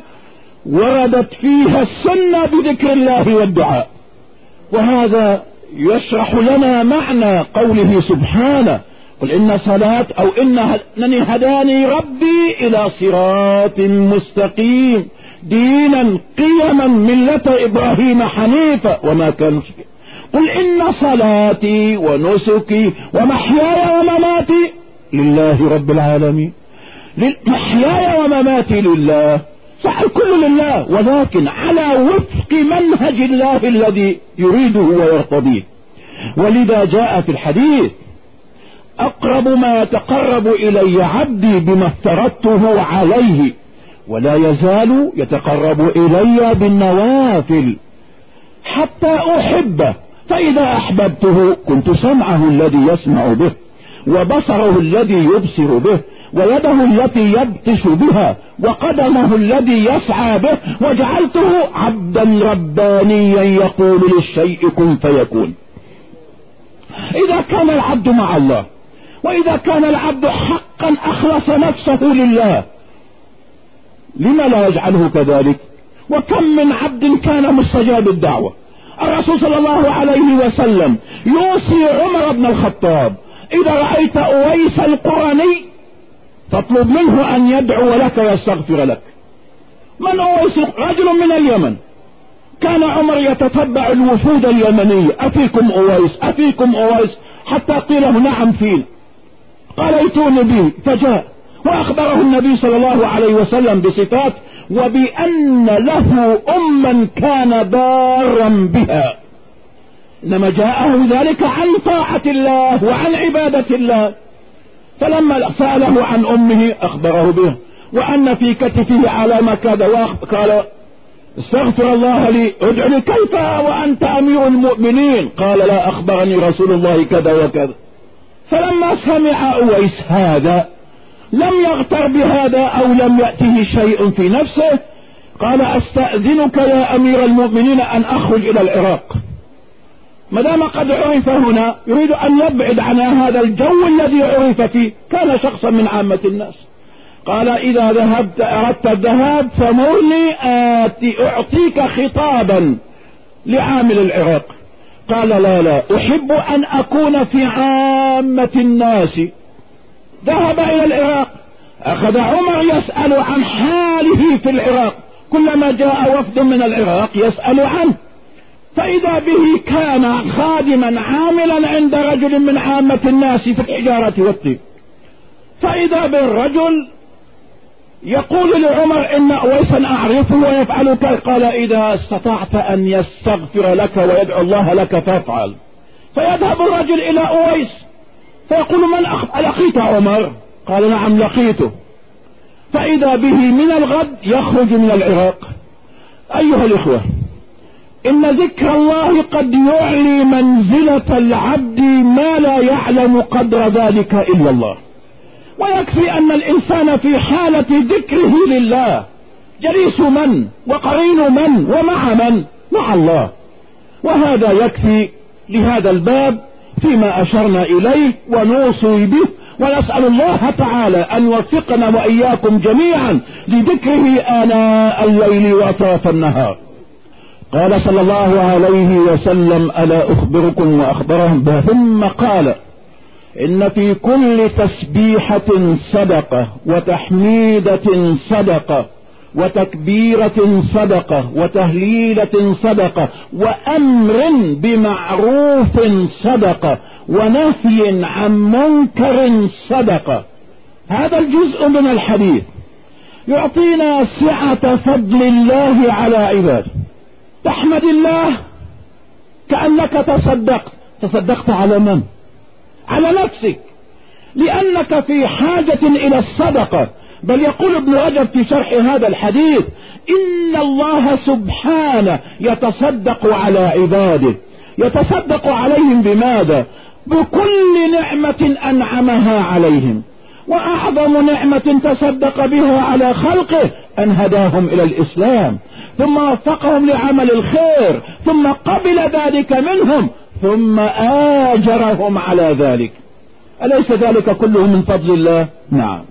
وردت فيها السنة بذكر الله والدعاء. وهذا يشرح لنا معنى قوله سبحانه قل إن صلاة أو إنني هداني ربي إلى صراط مستقيم دينا قيما ملة إبراهيم حنيفا وما كان مشركا. قل إن صلاتي ونسكي ومحياي ومماتي لله رب العالمين. محياي ومماتي لله صح الكل لله ولكن على وفق منهج الله الذي يريده ويرتضيه. ولذا جاء في الحديث أقرب ما يتقرب إلي عبدي بما افترضته عليه ولا يزال يتقرب إلي بالنوافل حتى أحبه فإذا أحببته كنت سمعه الذي يسمع به وبصره الذي يبصر به ويده التي يبطش بها وقدمه الذي يسعى به، وجعلته عبدا ربانيا يقول للشيء كن فيكون. إذا كان العبد مع الله، وإذا كان العبد حقا أخلص نفسه لله، لما لا يجعله كذلك؟ وكم من عبد كان مستجاب الدعوة. الرسول صلى الله عليه وسلم يوصي عمر بن الخطاب: إذا رأيت أويس القرني فاطلب منه أن يدعو لك يستغفر لك. من أويس؟ رجل من اليمن. كان عمر يتتبع الوفود اليمنية: أفيكم أويس؟ أفيكم أويس؟ حتى قيل له: نعم فينا. قال: ائتوني به. فجاء وأخبره النبي صلى الله عليه وسلم بصفات، وبأن له أما كان بارا بها، إنما جاءه ذلك عن طاعة الله وعن عبادة الله. فلما سأله عن أمه أخبره به، وأن في كتفه علامة كذا، وقال: استغفر الله لي، ادع لي. كيف وأنت أمير المؤمنين؟ قال: لا، أخبرني رسول الله كذا وكذا. فلما سمع أويس هذا لم يغتر بهذا أو لم يأته شيء في نفسه، قال: أستأذنك يا أمير المؤمنين أن أخرج إلى العراق. مدام قد عرف هنا يريد أن يبعد عن هذا الجو الذي عرف فيه. كان شخصا من عامة الناس. قال: إذا أردت الذهاب فمرني أعطيك خطابا لعامل العراق. قال: لا، أحب أن أكون في عامة الناس. ذهب إلى العراق. أخذ عمر يسأل عن حاله في العراق، كلما جاء وفد من العراق يسأل عنه، فإذا به كان خادما عاملا عند رجل من عامة الناس في الحجارة والطين. فإذا بالرجل يقول لعمر: إن أويسا أعرفه ويفعل كذا. قال: إذا استطعت أن يستغفر لك ويدعو الله لك فافعل. فيذهب الرجل إلى أويس فيقول: من لقيت عمر؟ قال: نعم لقيته. فإذا به من الغد يخرج من العراق. أيها الإخوة، إن ذكر الله قد يعلي منزلة العبد ما لا يعلم قدر ذلك إلا الله. ويكفي أن الإنسان في حالة ذكره لله جليس من وقرين من ومع من؟ مع الله. وهذا يكفي لهذا الباب فيما أشرنا إليه ونوصي به، ونسأل الله تعالى أن يوفقنا وإياكم جميعا لذكره آناء الليل وأطراف النهار. قال صلى الله عليه وسلم: ألا أخبركم وأخبرهم به؟ ثم قال: إن في كل تسبيحة صدقة، وتحميدة صدقة، وتكبيرة صدقة، وتهليلة صدقة، وأمر بمعروف صدقة، ونهي عن منكر صدقة. هذا الجزء من الحديث يعطينا سعة فضل الله على عباده. تحمد الله كأنك تصدقت على من؟ على نفسك، لأنك في حاجة إلى الصدقة. بل يقول ابن رجب في شرح هذا الحديث: إن الله سبحانه يتصدق على عباده. يتصدق عليهم بماذا؟ بكل نعمة أنعمها عليهم. وأعظم نعمة تصدق بها على خلقه أن هداهم إلى الإسلام، ثم وفقهم لعمل الخير، ثم قبل ذلك منهم، ثم آجرهم على ذلك. أليس ذلك كله من فضل الله؟ نعم.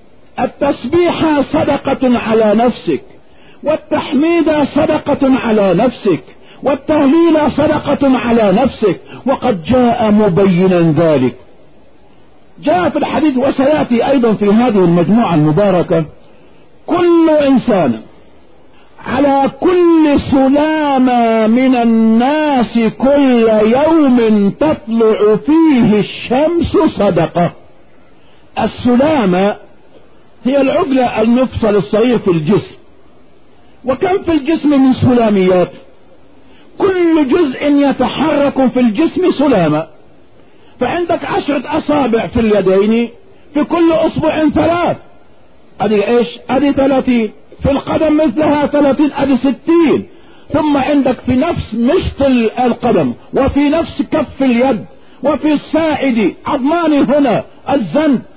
التسبيح صدقة على نفسك، والتحميد صدقة على نفسك، والتهليل صدقة على نفسك، وقد جاء مبينا ذلك. جاء في الحديث وسيأتي أيضا في هذه المجموعة المباركة: كل إنسان على كل سلامة من الناس كل يوم تطلع فيه الشمس صدقة. السلامة هي العقلة المفصل الصغير في الجسم. وكم في الجسم من سلاميات؟ كل جزء يتحرك في الجسم سلامة. فعندك 10 أصابع في اليدين، في كل أصبع 3. أدي إيش؟ أدي 30. في القدم مثلها 30، أدي 60. ثم عندك في نفس مشط القدم، وفي نفس كف اليد، وفي الساعد عظمان هنا، الزند،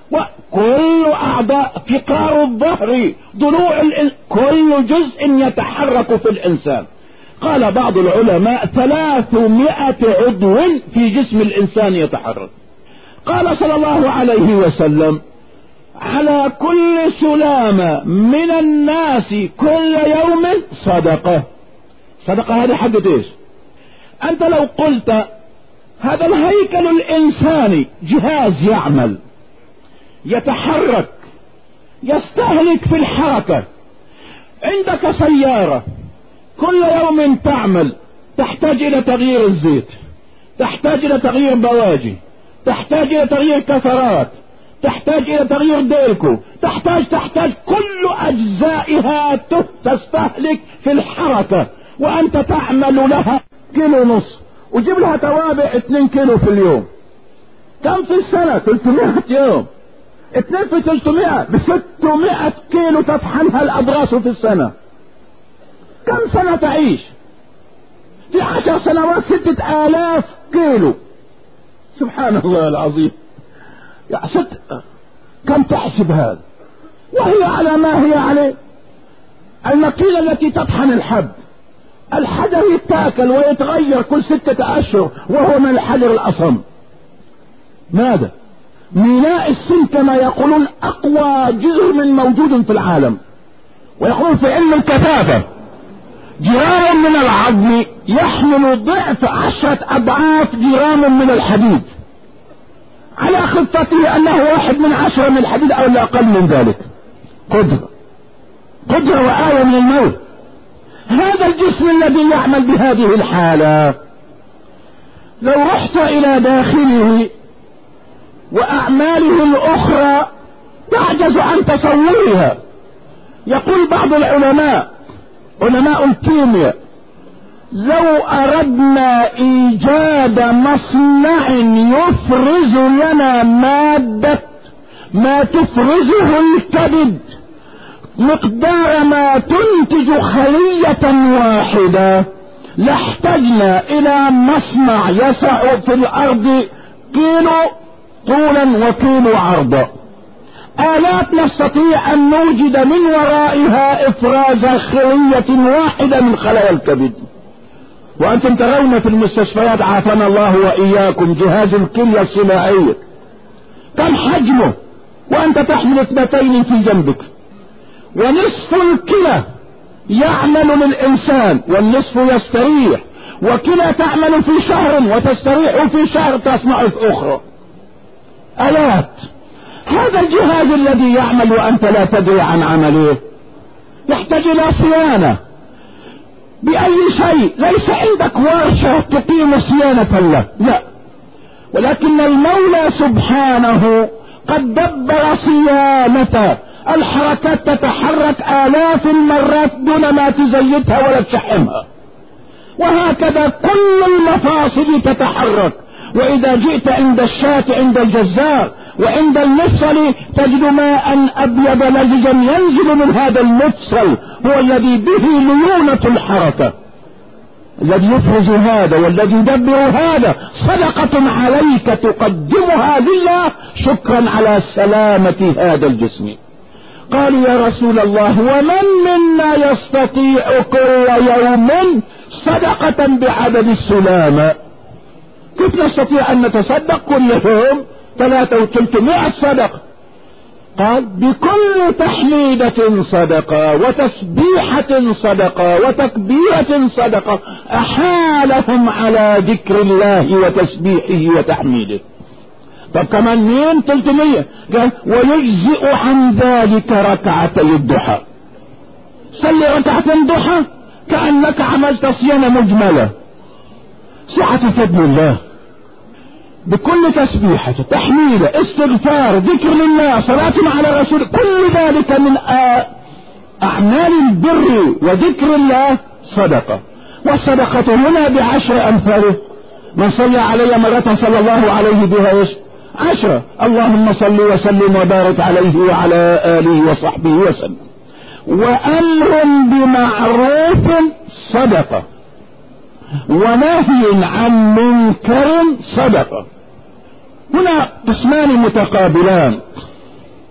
كل أعضاء فقار الظهر ضلوع كل جزء يتحرك في الإنسان. قال بعض العلماء 300 عضو في جسم الإنسان يتحرك. قال صلى الله عليه وسلم على كل سلامة من الناس كل يوم صدقة. صدقة هذه حقة ايش؟ انت لو قلت هذا الهيكل الانساني جهاز يعمل يتحرك يستهلك في الحركة، عندك سيارة كل يوم تعمل، تحتاج الى تغيير الزيت، تحتاج الى تغيير بواجي، تحتاج الى تغيير كثرات، تحتاج الى تغيير ديلكو، تحتاج كل اجزائها تستهلك في الحركة، وانت تعمل لها 1.5 كيلو وجيب لها توابع 2 كيلو في اليوم. كم في السنة؟ 300 يوم. 2 في 300 ب600 كيلو تطحنها الاضراس في السنة. كم سنة تعيش؟ في 10 سنوات 6000 كيلو. سبحان الله العظيم. يا كم تحسب هذا؟ وهي على ما هي عليه. الماكينة التي تطحن الحب، الحجر يتاكل ويتغير كل 6 أشهر وهو من الحجر الأصم. ماذا؟ ميناء السن كما يقولون أقوى جرم موجود في العالم، ويقولون في علم الكثافة جرام من العظم يحمل ضعف 10 أضعاف جرام من الحديد، على خطته أنه 1/10 من الحديد أو لا أقل من ذلك. قدرة وآية من الموت. هذا الجسم الذي يعمل بهذه الحالة لو رحت إلى داخله وأعماله الأخرى تعجز عن تصورها. يقول بعض العلماء، علماء الكيمياء، لو أردنا إيجاد مصنع يفرز لنا مادة ما تفرزه الكبد مقدار ما تنتج خلية واحدة لاحتجنا إلى مصنع يسع في الأرض كيلو طولا وكيلو عرضا. آلات نستطيع أن نوجد من ورائها إفراز خلية واحدة من خلايا الكبد. وأنتم ترون في المستشفيات عافانا الله وإياكم جهاز الكلية الصناعية كم حجمه، وأنت تحمل 2 في جنبك، ونصف الكلى يعمل للإنسان والنصف يستريح، وكلى تعمل في شهر وتستريح في شهر تصنع في أخرى. آلات. هذا الجهاز الذي يعمل وأنت لا تدري عن عمله يحتاج إلى صيانة بأي شيء. ليس عندك ورشة تقيم صيانة له، لا، ولكن المولى سبحانه قد دبر صيانته. الحركات تتحرك 1000 المرات دون ما تزيدها ولا تشحمها، وهكذا كل المفاصل تتحرك. وإذا جئت عند الشاة عند الجزار وعند المفصل تجد ماء أبيض لزجا ينزل من هذا المفصل، هو الذي به ليونة الحركة، الذي يفرز هذا والذي يدبر هذا. صدقة عليك تقدمها لله شكرا على سلامة هذا الجسم. قالوا يا رسول الله ومن منا يستطيع كل يوم صدقة بعدد السلامة؟ كيف نستطيع أن نتصدق كل يوم 300 صدقة؟ قال بكل تحميدة صدقة وتسبيحة صدقة وتكبيرة صدقة. أحالهم على ذكر الله وتسبيحه وتحميده. طب كمان 300. قال ويجزئ عن ذلك ركعتي الضحى. صلي 2 ركعة ضحى كأنك عملت صيانة مجملة. سعة فضل الله بكل تسبيحة تحميدة استغفار ذكر لله صلاة على رسول، كل ذلك من أعمال البر وذكر الله صدقة. والصدقة هنا ب10 أمثاله. من صلى علي مرة صلى الله عليه بها 10. اللهم صل وسلم وبارك عليه وعلى آله وصحبه وسلم. وأمر بمعروف صدقة ونهي عن منكر صدقة. هنا قسمان متقابلان.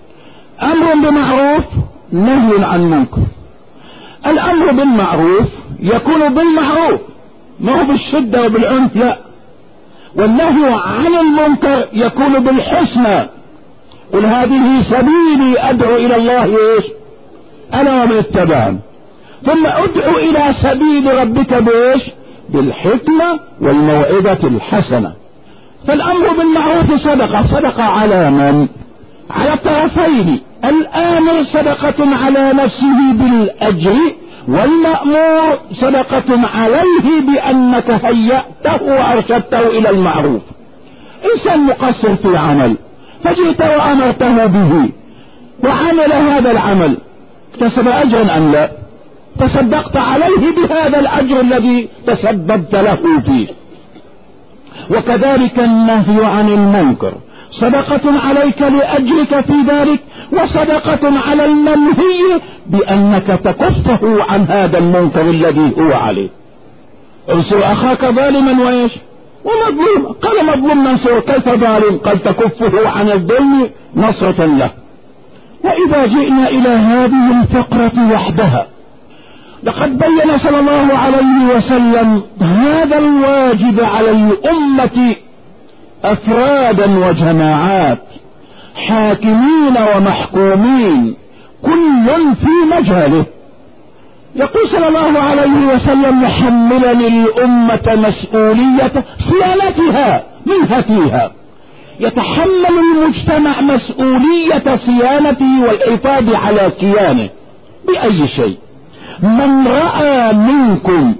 امر بمعروف نهي عن منكر. الامر بالمعروف يكون بالمعروف، ما هو بالشدة وبالعنف، لا. والنهي عن المنكر يكون بالحسنى. قل هذه سبيلي ادعو الى الله ايش؟ انا ومن اتبعني. ثم ادعو الى سبيل ربك بايش؟ بالحكمة والموعظة الحسنة. فالامر بالمعروف صدقة على من؟ على الطرفين. الامر صدقة على نفسه بالاجر، والمأمور صدقة عليه بانك هيأته وارشدته الى المعروف. انسان مقصر في عمل فجئت وامرته به وعمل هذا العمل، اكتسب اجرا ام لا؟ تصدقت عليه بهذا الاجر الذي تسببت له فيه. وكذلك النهي عن المنكر صدقة عليك لأجرك في ذلك، وصدقة على المنهي بأنك تكفه عن هذا المنكر الذي هو عليه. انصر أخاك ظالما وإيش؟ ومظلوم. قال مظلوم ننصر، كيف ظالم؟ قال تكفه عن الظلم نصرة له. وإذا جئنا إلى هذه الفقرة وحدها، لقد بين صلى الله عليه وسلم هذا الواجب على الأمة أفرادا وجماعات، حاكمين ومحكومين، كل في مجاله. يقول صلى الله عليه وسلم يحملني الأمة مسؤولية صيانتها منها فيها. يتحمل المجتمع مسؤولية صيانته والحفاظ على كيانه بأي شيء. من رأى منكم،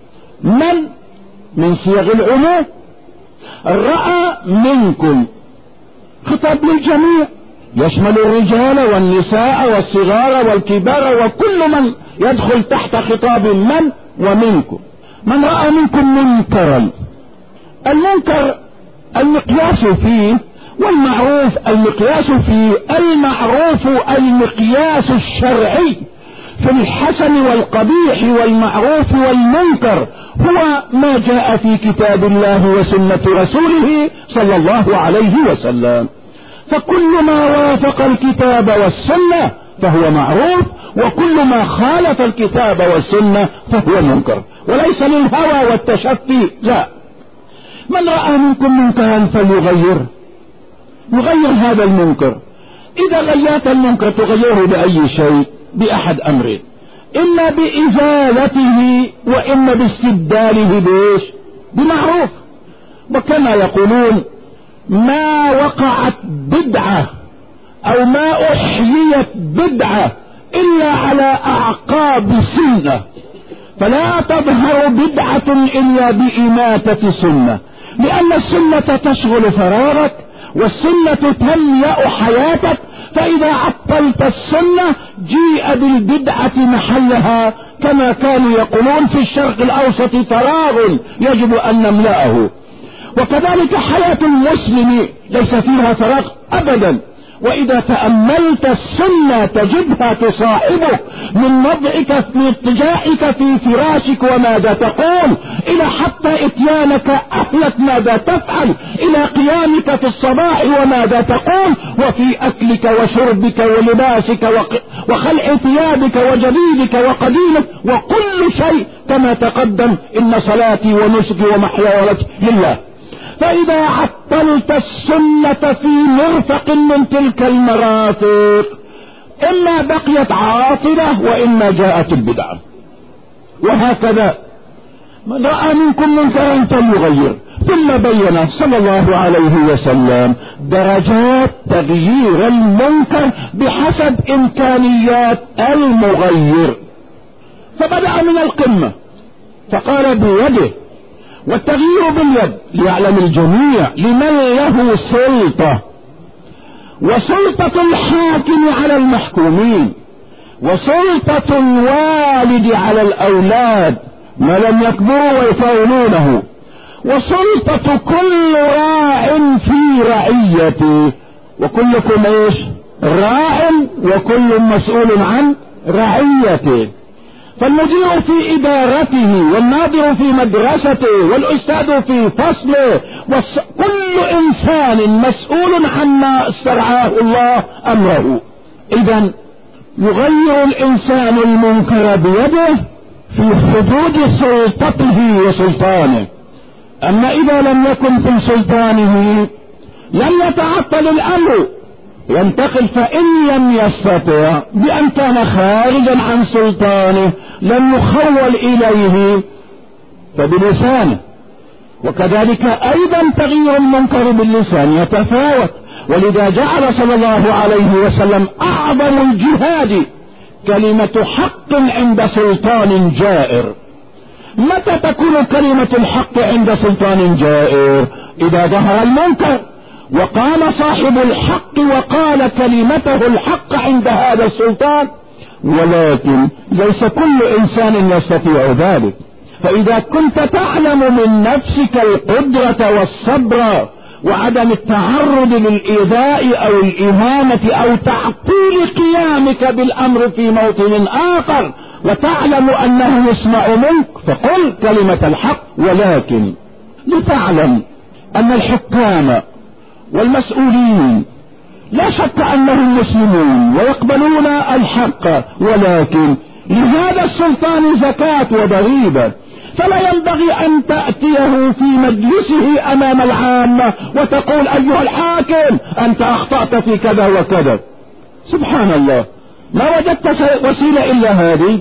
من صيغ العموم، رأى منكم خطاب للجميع، يشمل الرجال والنساء والصغار والكبار وكل من يدخل تحت خطاب من ومنكم. من رأى منكم منكرا، المنكر المقياس فيه والمعروف المقياس فيه. المعروف المقياس الشرعي في الحسن والقبيح والمعروف والمنكر هو ما جاء في كتاب الله وسنة رسوله صلى الله عليه وسلم. فكل ما وافق الكتاب والسنة فهو معروف، وكل ما خالف الكتاب والسنة فهو منكر، وليس للهوى والتشفي، لا. من رأى منكم منكرا فليغير، يغير هذا المنكر. إذا غيرت المنكر تغيره بأي شيء؟ بأحد أمرين، إما بإزالته وإما باستبداله بإيش؟ بمعروف. وكما يقولون ما وقعت بدعة أو ما أحييت بدعة إلا على أعقاب سنة، فلا تظهر بدعة إلا بإماتة سنة، لأن السنة تشغل فراغك والسنة تملأ حياتك. فإذا عطلت السنة جيء بالبدعة محلها، كما كانوا يقولون في الشرق الأوسط فراغ يجب أن نملأه. وكذلك حياة المسلم ليس فيها فراغ أبدا. وإذا تأملت السنة تجدها تصاحبك من وضعك، من اضطجاعك في فراشك وماذا تقول، إلى حتى إتيانك أهلك ماذا تفعل، إلى قيامك في الصباح وماذا تقول، وفي أكلك وشربك ولباسك وخلع ثيابك وجليدك وقديمك وكل شيء كما تقدم. إن صلاتي ونسكي ومحياي ومماتي لله. فإذا عطلت السنة في مرفق من تلك المرافق إما بقيت عاطلة وإما جاءت البدعة. وهكذا من رأى منكم منكرا فليغير. ثم بين صلى الله عليه وسلم درجات تغيير المنكر بحسب إمكانيات المغير. فبدأ من القمة فقال بيده، والتغيير باليد ليعلم الجميع لمن له سلطة، وسلطة الحاكم على المحكومين، وسلطة الوالد على الأولاد ما لم يكبروا ويفاولونه، وسلطة كل راع في رعيته. وكلكم ايش؟ راع، وكل مسؤول عن رعيته. فالمدير في إدارته، والناظر في مدرسته، والأستاذ في فصله، كل إنسان مسؤول عما استرعاه الله أمره. إذن يغير الإنسان المنكر بيده في حدود سلطته وسلطانه. أما إذا لم يكن في سلطانه لم يتعطل الأمر ينتقل، فإن لم يستطع بأن كان خارجا عن سلطانه لم يخول إليه فبلسانه. وكذلك أيضا تغيير المنكر باللسان يتفاوت، ولذا جعل صلى الله عليه وسلم أعظم الجهاد كلمة حق عند سلطان جائر. متى تكون كلمة الحق عند سلطان جائر؟ إذا ظهر المنكر وقام صاحب الحق وقال كلمته الحق عند هذا السلطان، ولكن ليس كل إنسان يستطيع ذلك. فإذا كنت تعلم من نفسك القدرة والصبر وعدم التعرض للإيذاء أو الإهانة أو تعطيل قيامك بالأمر في موطن آخر وتعلم أنه يسمع منك، فقل كلمة الحق. ولكن لتعلم أن الحكام والمسؤولين لا شك أنهم مسلمون ويقبلون الحق، ولكن لهذا السلطان زكاة وضريبة، فلا ينبغي أن تأتيه في مجلسه أمام العامة وتقول أيها الحاكم أنت أخطأت في كذا وكذا. سبحان الله، ما وجدت وسيلة إلا هذه.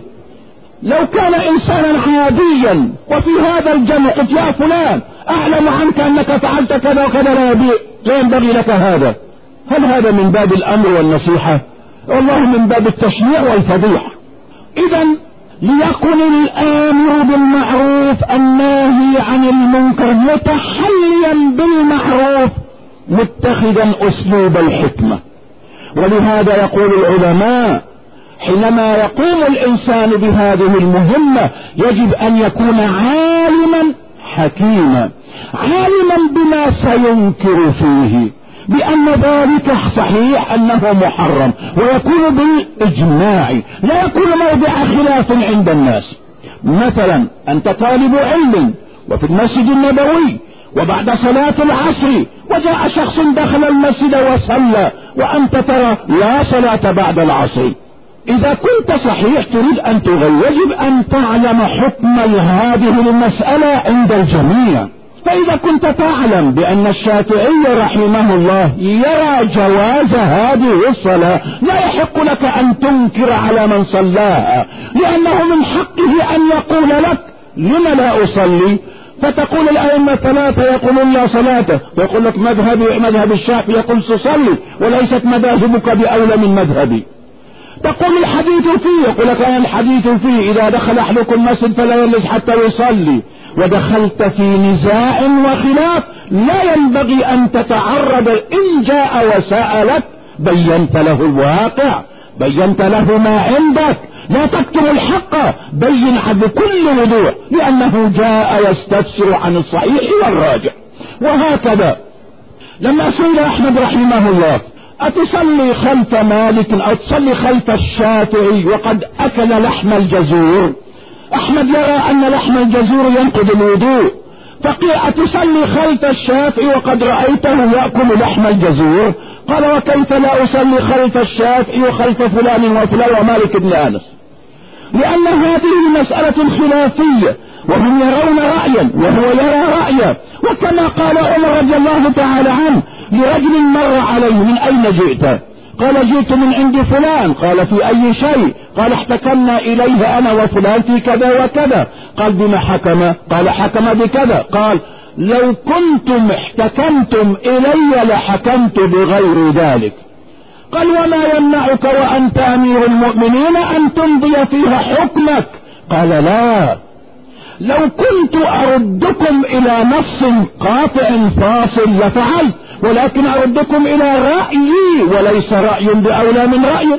لو كان إنسانا عاديا وفي هذا الجمع قلت يا فلان أعلم عنك أنك فعلت كذا وكذا لا ينبغي لك هذا، هل هذا من باب الأمر والنصيحة؟ والله من باب التشنيع والفضيحة. إذن ليكن الآمر بالمعروف الناهي عن المنكر متحليا بالمعروف متخذا أسلوب الحكمة. ولهذا يقول العلماء حينما يقوم الإنسان بهذه المهمة يجب أن يكون عالما حكيما، عالما بما سينكر فيه، بأن ذلك صحيح أنه محرم، ويكون بالإجماع، لا يكون موضع خلاف عند الناس. مثلا أنت طالب علم وفي المسجد النبوي وبعد صلاة العصر وجاء شخص دخل المسجد وصلى وأنت ترى لا صلاة بعد العصر، إذا كنت صحيح تريد أن تغير يجب أن تعلم حكم هذه المسألة عند الجميع. فإذا كنت تعلم بأن الشافعي رحمه الله يرى جواز هذه الصلاة لا يحق لك أن تنكر على من صلاها، لأنه من حقه أن يقول لك لما لا أصلي، فتقول الأئمة ثلاثة يقولون لا صلاة، ويقول لك مذهب الشافعي يقول تصلي وليست مذاهبك بأولى من مذهبي. تقول الحديث فيه، يقول لك أنا الحديث فيه إذا دخل أحدكم المسجد فلا يجلس حتى يصلي، ودخلت في نزاع وخلاف لا ينبغي أن تتعرض. إن جاء وسألك بينت له الواقع، بينت له ما عندك، لا تكتم الحق، بين بكل وضوح، لأنه جاء يستفسر عن الصحيح والراجح. وهكذا لما سئل أحمد رحمه الله أتصلي خلف مالك أو تصلي خلف الشافعي وقد أكل لحم الجزور، أحمد يرى أن لحم الجزور ينقض الوضوء، فقيل أتصلي خلف الشافعي وقد رأيته يأكل لحم الجزور؟ قال وكيف لا أصلي خلف الشافعي وخلف فلان وفلان ومالك بن أنس؟ لأن هذه مسألة خلافية وهم يرون رأيا وهو يرى رأيا. وكما قال عمر رضي الله تعالى عنه لرجل مر عليه من أين جئت؟ قال جئت من عند فلان. قال في أي شيء؟ قال احتكمنا إليه أنا وفلان في كذا وكذا. قال بما حكم؟ قال حكم بكذا. قال لو كنتم احتكمتم إلي لحكمت بغير ذلك. قال وما يمنعك وأنت أمير المؤمنين أن تمضي فيها حكمك؟ قال لا، لو كنت أردكم إلى نص قاطع فاصل لفعلت، ولكن أردكم إلى رأيي وليس رأي بأولى من رأي.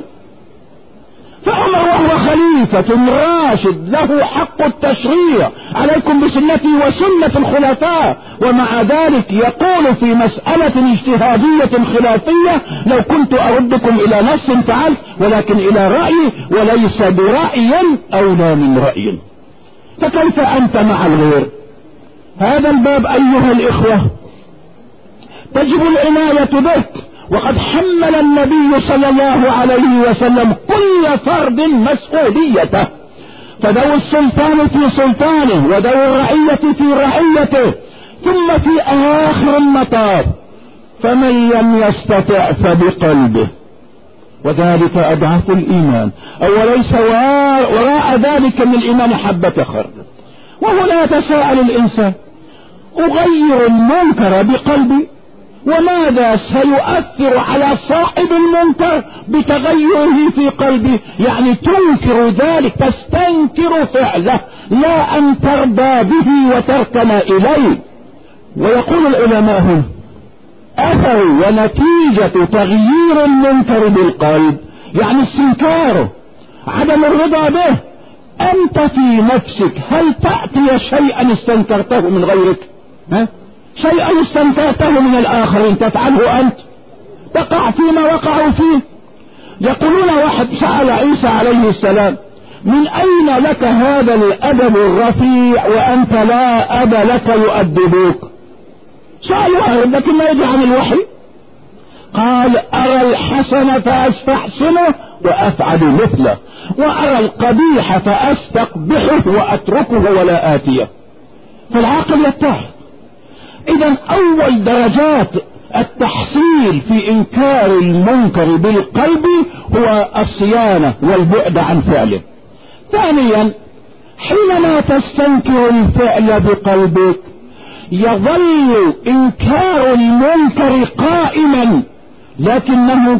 فعمر وهو خليفة راشد له حق التشريع، عليكم بسنتي وسنة الخلفاء، ومع ذلك يقول في مسألة اجتهادية خلافية لو كنت أردكم إلى نص فعلت، ولكن إلى رأي وليس برأي أولى من رأي. فكيف أنت مع الغير؟ هذا الباب أيها الإخوة تجب العناية به، وقد حمل النبي صلى الله عليه وسلم كل فرد مسؤوليته، فدور السلطان في سلطانه ودور الرعية في رعيته، ثم في آخر المطاف فمن لم يستطع فبقلبه، وذلك أضعف الإيمان، وليس وراء ذلك من الإيمان حبة خردل. وهنا يتساءل الإنسان: أغير المنكر بقلبي؟ وماذا سيؤثر على صاحب المنكر بتغيره في قلبه؟ يعني تنكر ذلك، تستنكر فعله، لا أن ترضى به وتركن إليه. ويقول العلماء هنا: أثر ونتيجة تغيير المنكر بالقلب يعني استنكاره، عدم الرضا به. أنت في نفسك هل تأتي شيئا استنكرته من غيرك؟ شيئا استنكرته من الآخرين تفعله أنت؟ تقع فيما وقعوا فيه. يقولون واحد سأل عيسى عليه السلام: من أين لك هذا الأدب الرفيع وأنت لا أب لك يؤدبوك؟ سؤال واحد لكن ما يدري عن الوحي. قال: أرى الحسن فأستحسنه وأفعل مثله، وأرى القبيح فأستقبحه وأتركه ولا آتيه. فالعاقل يتحد. إذا أول درجات التحصيل في إنكار المنكر بالقلب هو الصيانة والبعد عن فعله. ثانيا، حينما تستنكر الفعل بقلبك يظل إنكار المنكر قائما لكنه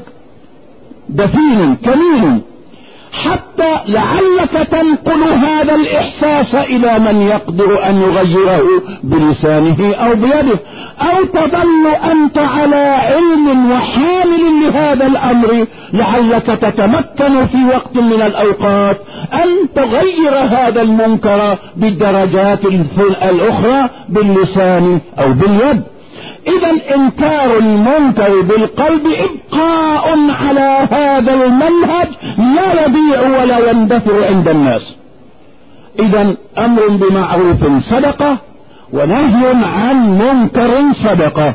دفين كمين، حتى لعلك تنقل هذا الإحساس إلى من يقدر أن يغيره بلسانه أو بيده، أو تظل أنت على علم وحامل لهذا الأمر، لعلك تتمكن في وقت من الأوقات أن تغير هذا المنكر بالدرجات الأخرى باللسان أو باليد. إذا إنكار المنكر بالقلب إبقاء على هذا المنهج لا يبيع ولا يندفع عند الناس. إذا أمر بمعروف صدقة، ونهي عن منكر صدقة.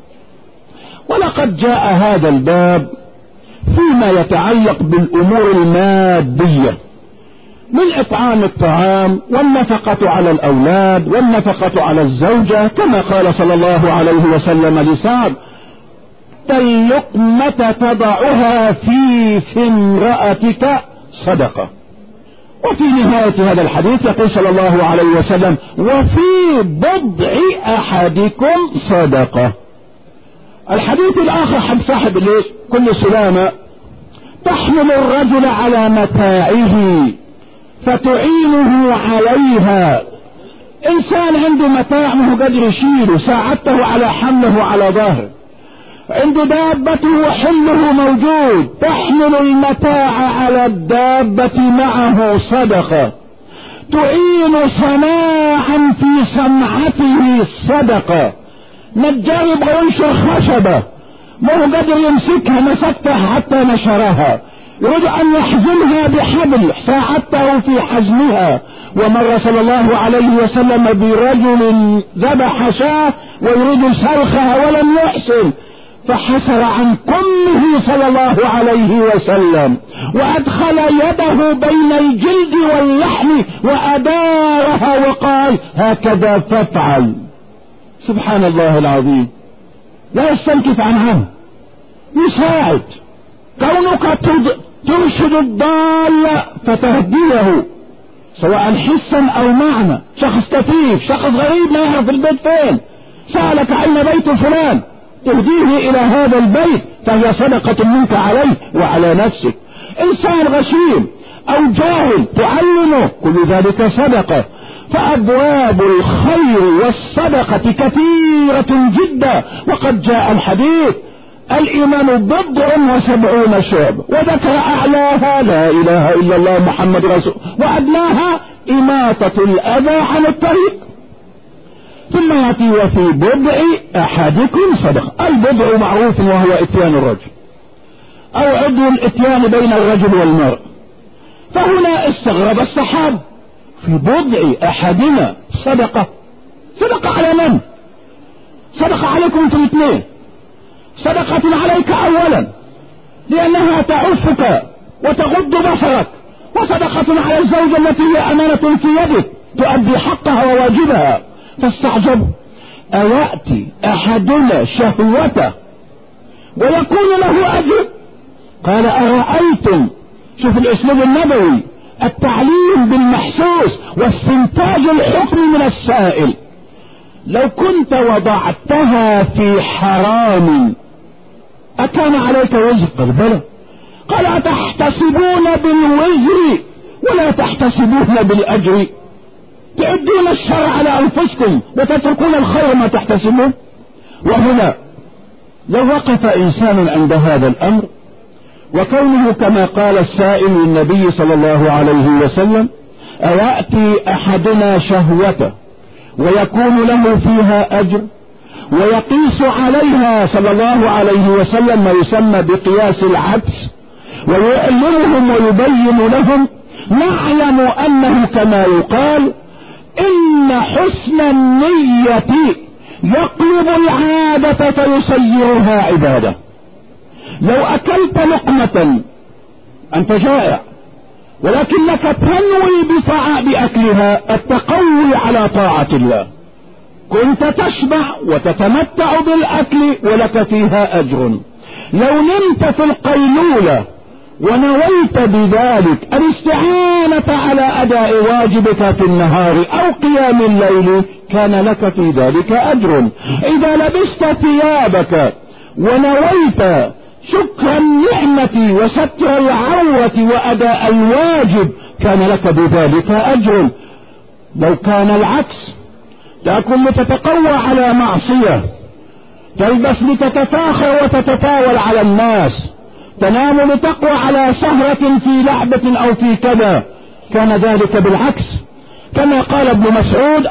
ولقد جاء هذا الباب فيما يتعلق بالأمور المادية من إطعام الطعام والنفقة على الأولاد والنفقة على الزوجة، كما قال صلى الله عليه وسلم لسعد: اللقمة تضعها في امرأتك صدقة. وفي نهاية هذا الحديث يقول صلى الله عليه وسلم: وفي بضع أحدكم صدقة. الحديث الآخر حد صاحب ليش كل سلامة تحمل الرجل على متاعه فتعينه عليها. إنسان عنده متاع ما هو قادر يشيله، ساعدته على حمله على ظهره، عنده دابته وحمله موجود، تحمل المتاع على الدابة معه صدقة، تعين صناعا في صنعته صدقة. نجار يبغى ينشر خشبة ما هو قادر يمسكها، مسكتها حتى نشرها، يريد أن يحزمها بحبل، ساعدته في حزمها. ومر صلى الله عليه وسلم برجل ذبح شاة ويريد سلخها ولم يحسن، فحسر عن كمه صلى الله عليه وسلم وأدخل يده بين الجلد واللحم وأدارها وقال: هكذا فافعل. سبحان الله العظيم، لا يستنكف عنه، يساعد. كونك ترشد الضال فتهديه سواء حسا أو معنى. شخص كفيف، شخص غريب ما يعرف البيت فين، سألك أين بيت فلان، تهديه إلى هذا البيت، فهي صدقة منك عليه وعلى نفسك. إنسان غشيم أو جاهل تعلمه، كل ذلك صدقة. فأبواب الخير والصدقة كثيرة جدا. وقد جاء الحديث: الإيمان 70 شعب، وذكر أعلاها لا إله إلا الله محمد رسول، وأدناها إماطة الأذى عن الطريق. ثم يأتي: وفي بضع أحدكم صدقة. البضع معروف وهو إتيان الرجل أو عضو الإتيان بين الرجل والمرء. فهنا استغرب الصحابة: في بضع أحدنا صدقة. صدقة على من؟ صدقة عليكم انتم الاثنين، صدقة عليك أولا لأنها تعفك وتغض بصرك، وصدقة على الزوجة التي هي أمانة في يدك تؤدي حقها وواجبها. فاستعجب أيأتي أحدنا شهوته ويكون له أجر؟ قال أرأيتم، شوف الأسلوب النبوي، التعليم بالمحسوس واستنتاج الحكم من السائل، لو كنت وضعتها في حرام أكان عليك وزر؟ قال بلى. قال أتحتسبون بالوزر ولا تحتسبون بالأجر؟ تعدون الشر على أنفسكم وتتركون الخير ما تحتسبون. وهنا لو وقف إنسان عند هذا الأمر، وكونه كما قال السائل للنبي صلى الله عليه وسلم أيأتي أحدنا شهوته ويكون له فيها أجر، ويقيس عليها صلى الله عليه وسلم ما يسمى بقياس العكس، ويعلمهم ويبين لهم، نعلم أنه كما يقال إن حسن النية يقلب العادة فيسيرها عبادة. لو أكلت لقمة أنت جائع ولكنك تنوي بأكلها التقوي على طاعة الله، كنت تشبع وتتمتع بالأكل ولك فيها أجر. لو نمت في القيلولة ونويت بذلك الاستعانة على أداء واجبك في النهار أو قيام الليل كان لك في ذلك أجر. إذا لبست ثيابك ونويت شكر النعمة وستر العورة وأداء الواجب كان لك بذلك أجر. لو كان العكس، تأكل لتتقوى على معصية، تلبس لتتفاخر وتتطاول على الناس، تنام لتقوى على سهرة في لعبة أو في كذا، كان ذلك بالعكس. كما قال ابن مسعود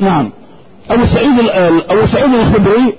أبو سعيد الخدري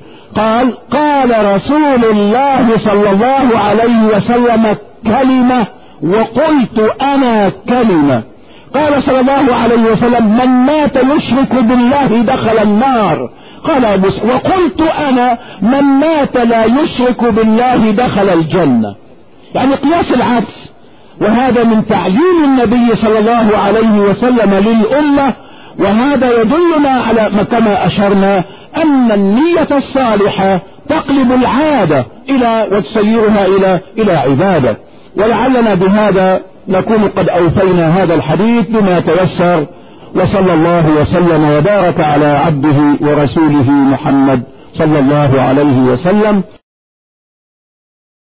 قال رسول الله صلى الله عليه وسلم كلمة وقلت أنا كلمة. قال صلى الله عليه وسلم من مات يشرك بالله دخل النار. قال أبو سعيد وقلت أنا من مات لا يشرك بالله دخل الجنة. يعني قياس العكس، وهذا من تعليم النبي صلى الله عليه وسلم للأمة. وهذا يدلنا على كما أشرنا أن النية الصالحة تقلب العادة وتسيرها إلى عبادة. ولعلنا بهذا نكون قد أوفينا هذا الحديث بما تيسر، وصلى الله وسلم وبارك على عبده ورسوله محمد صلى الله عليه وسلم.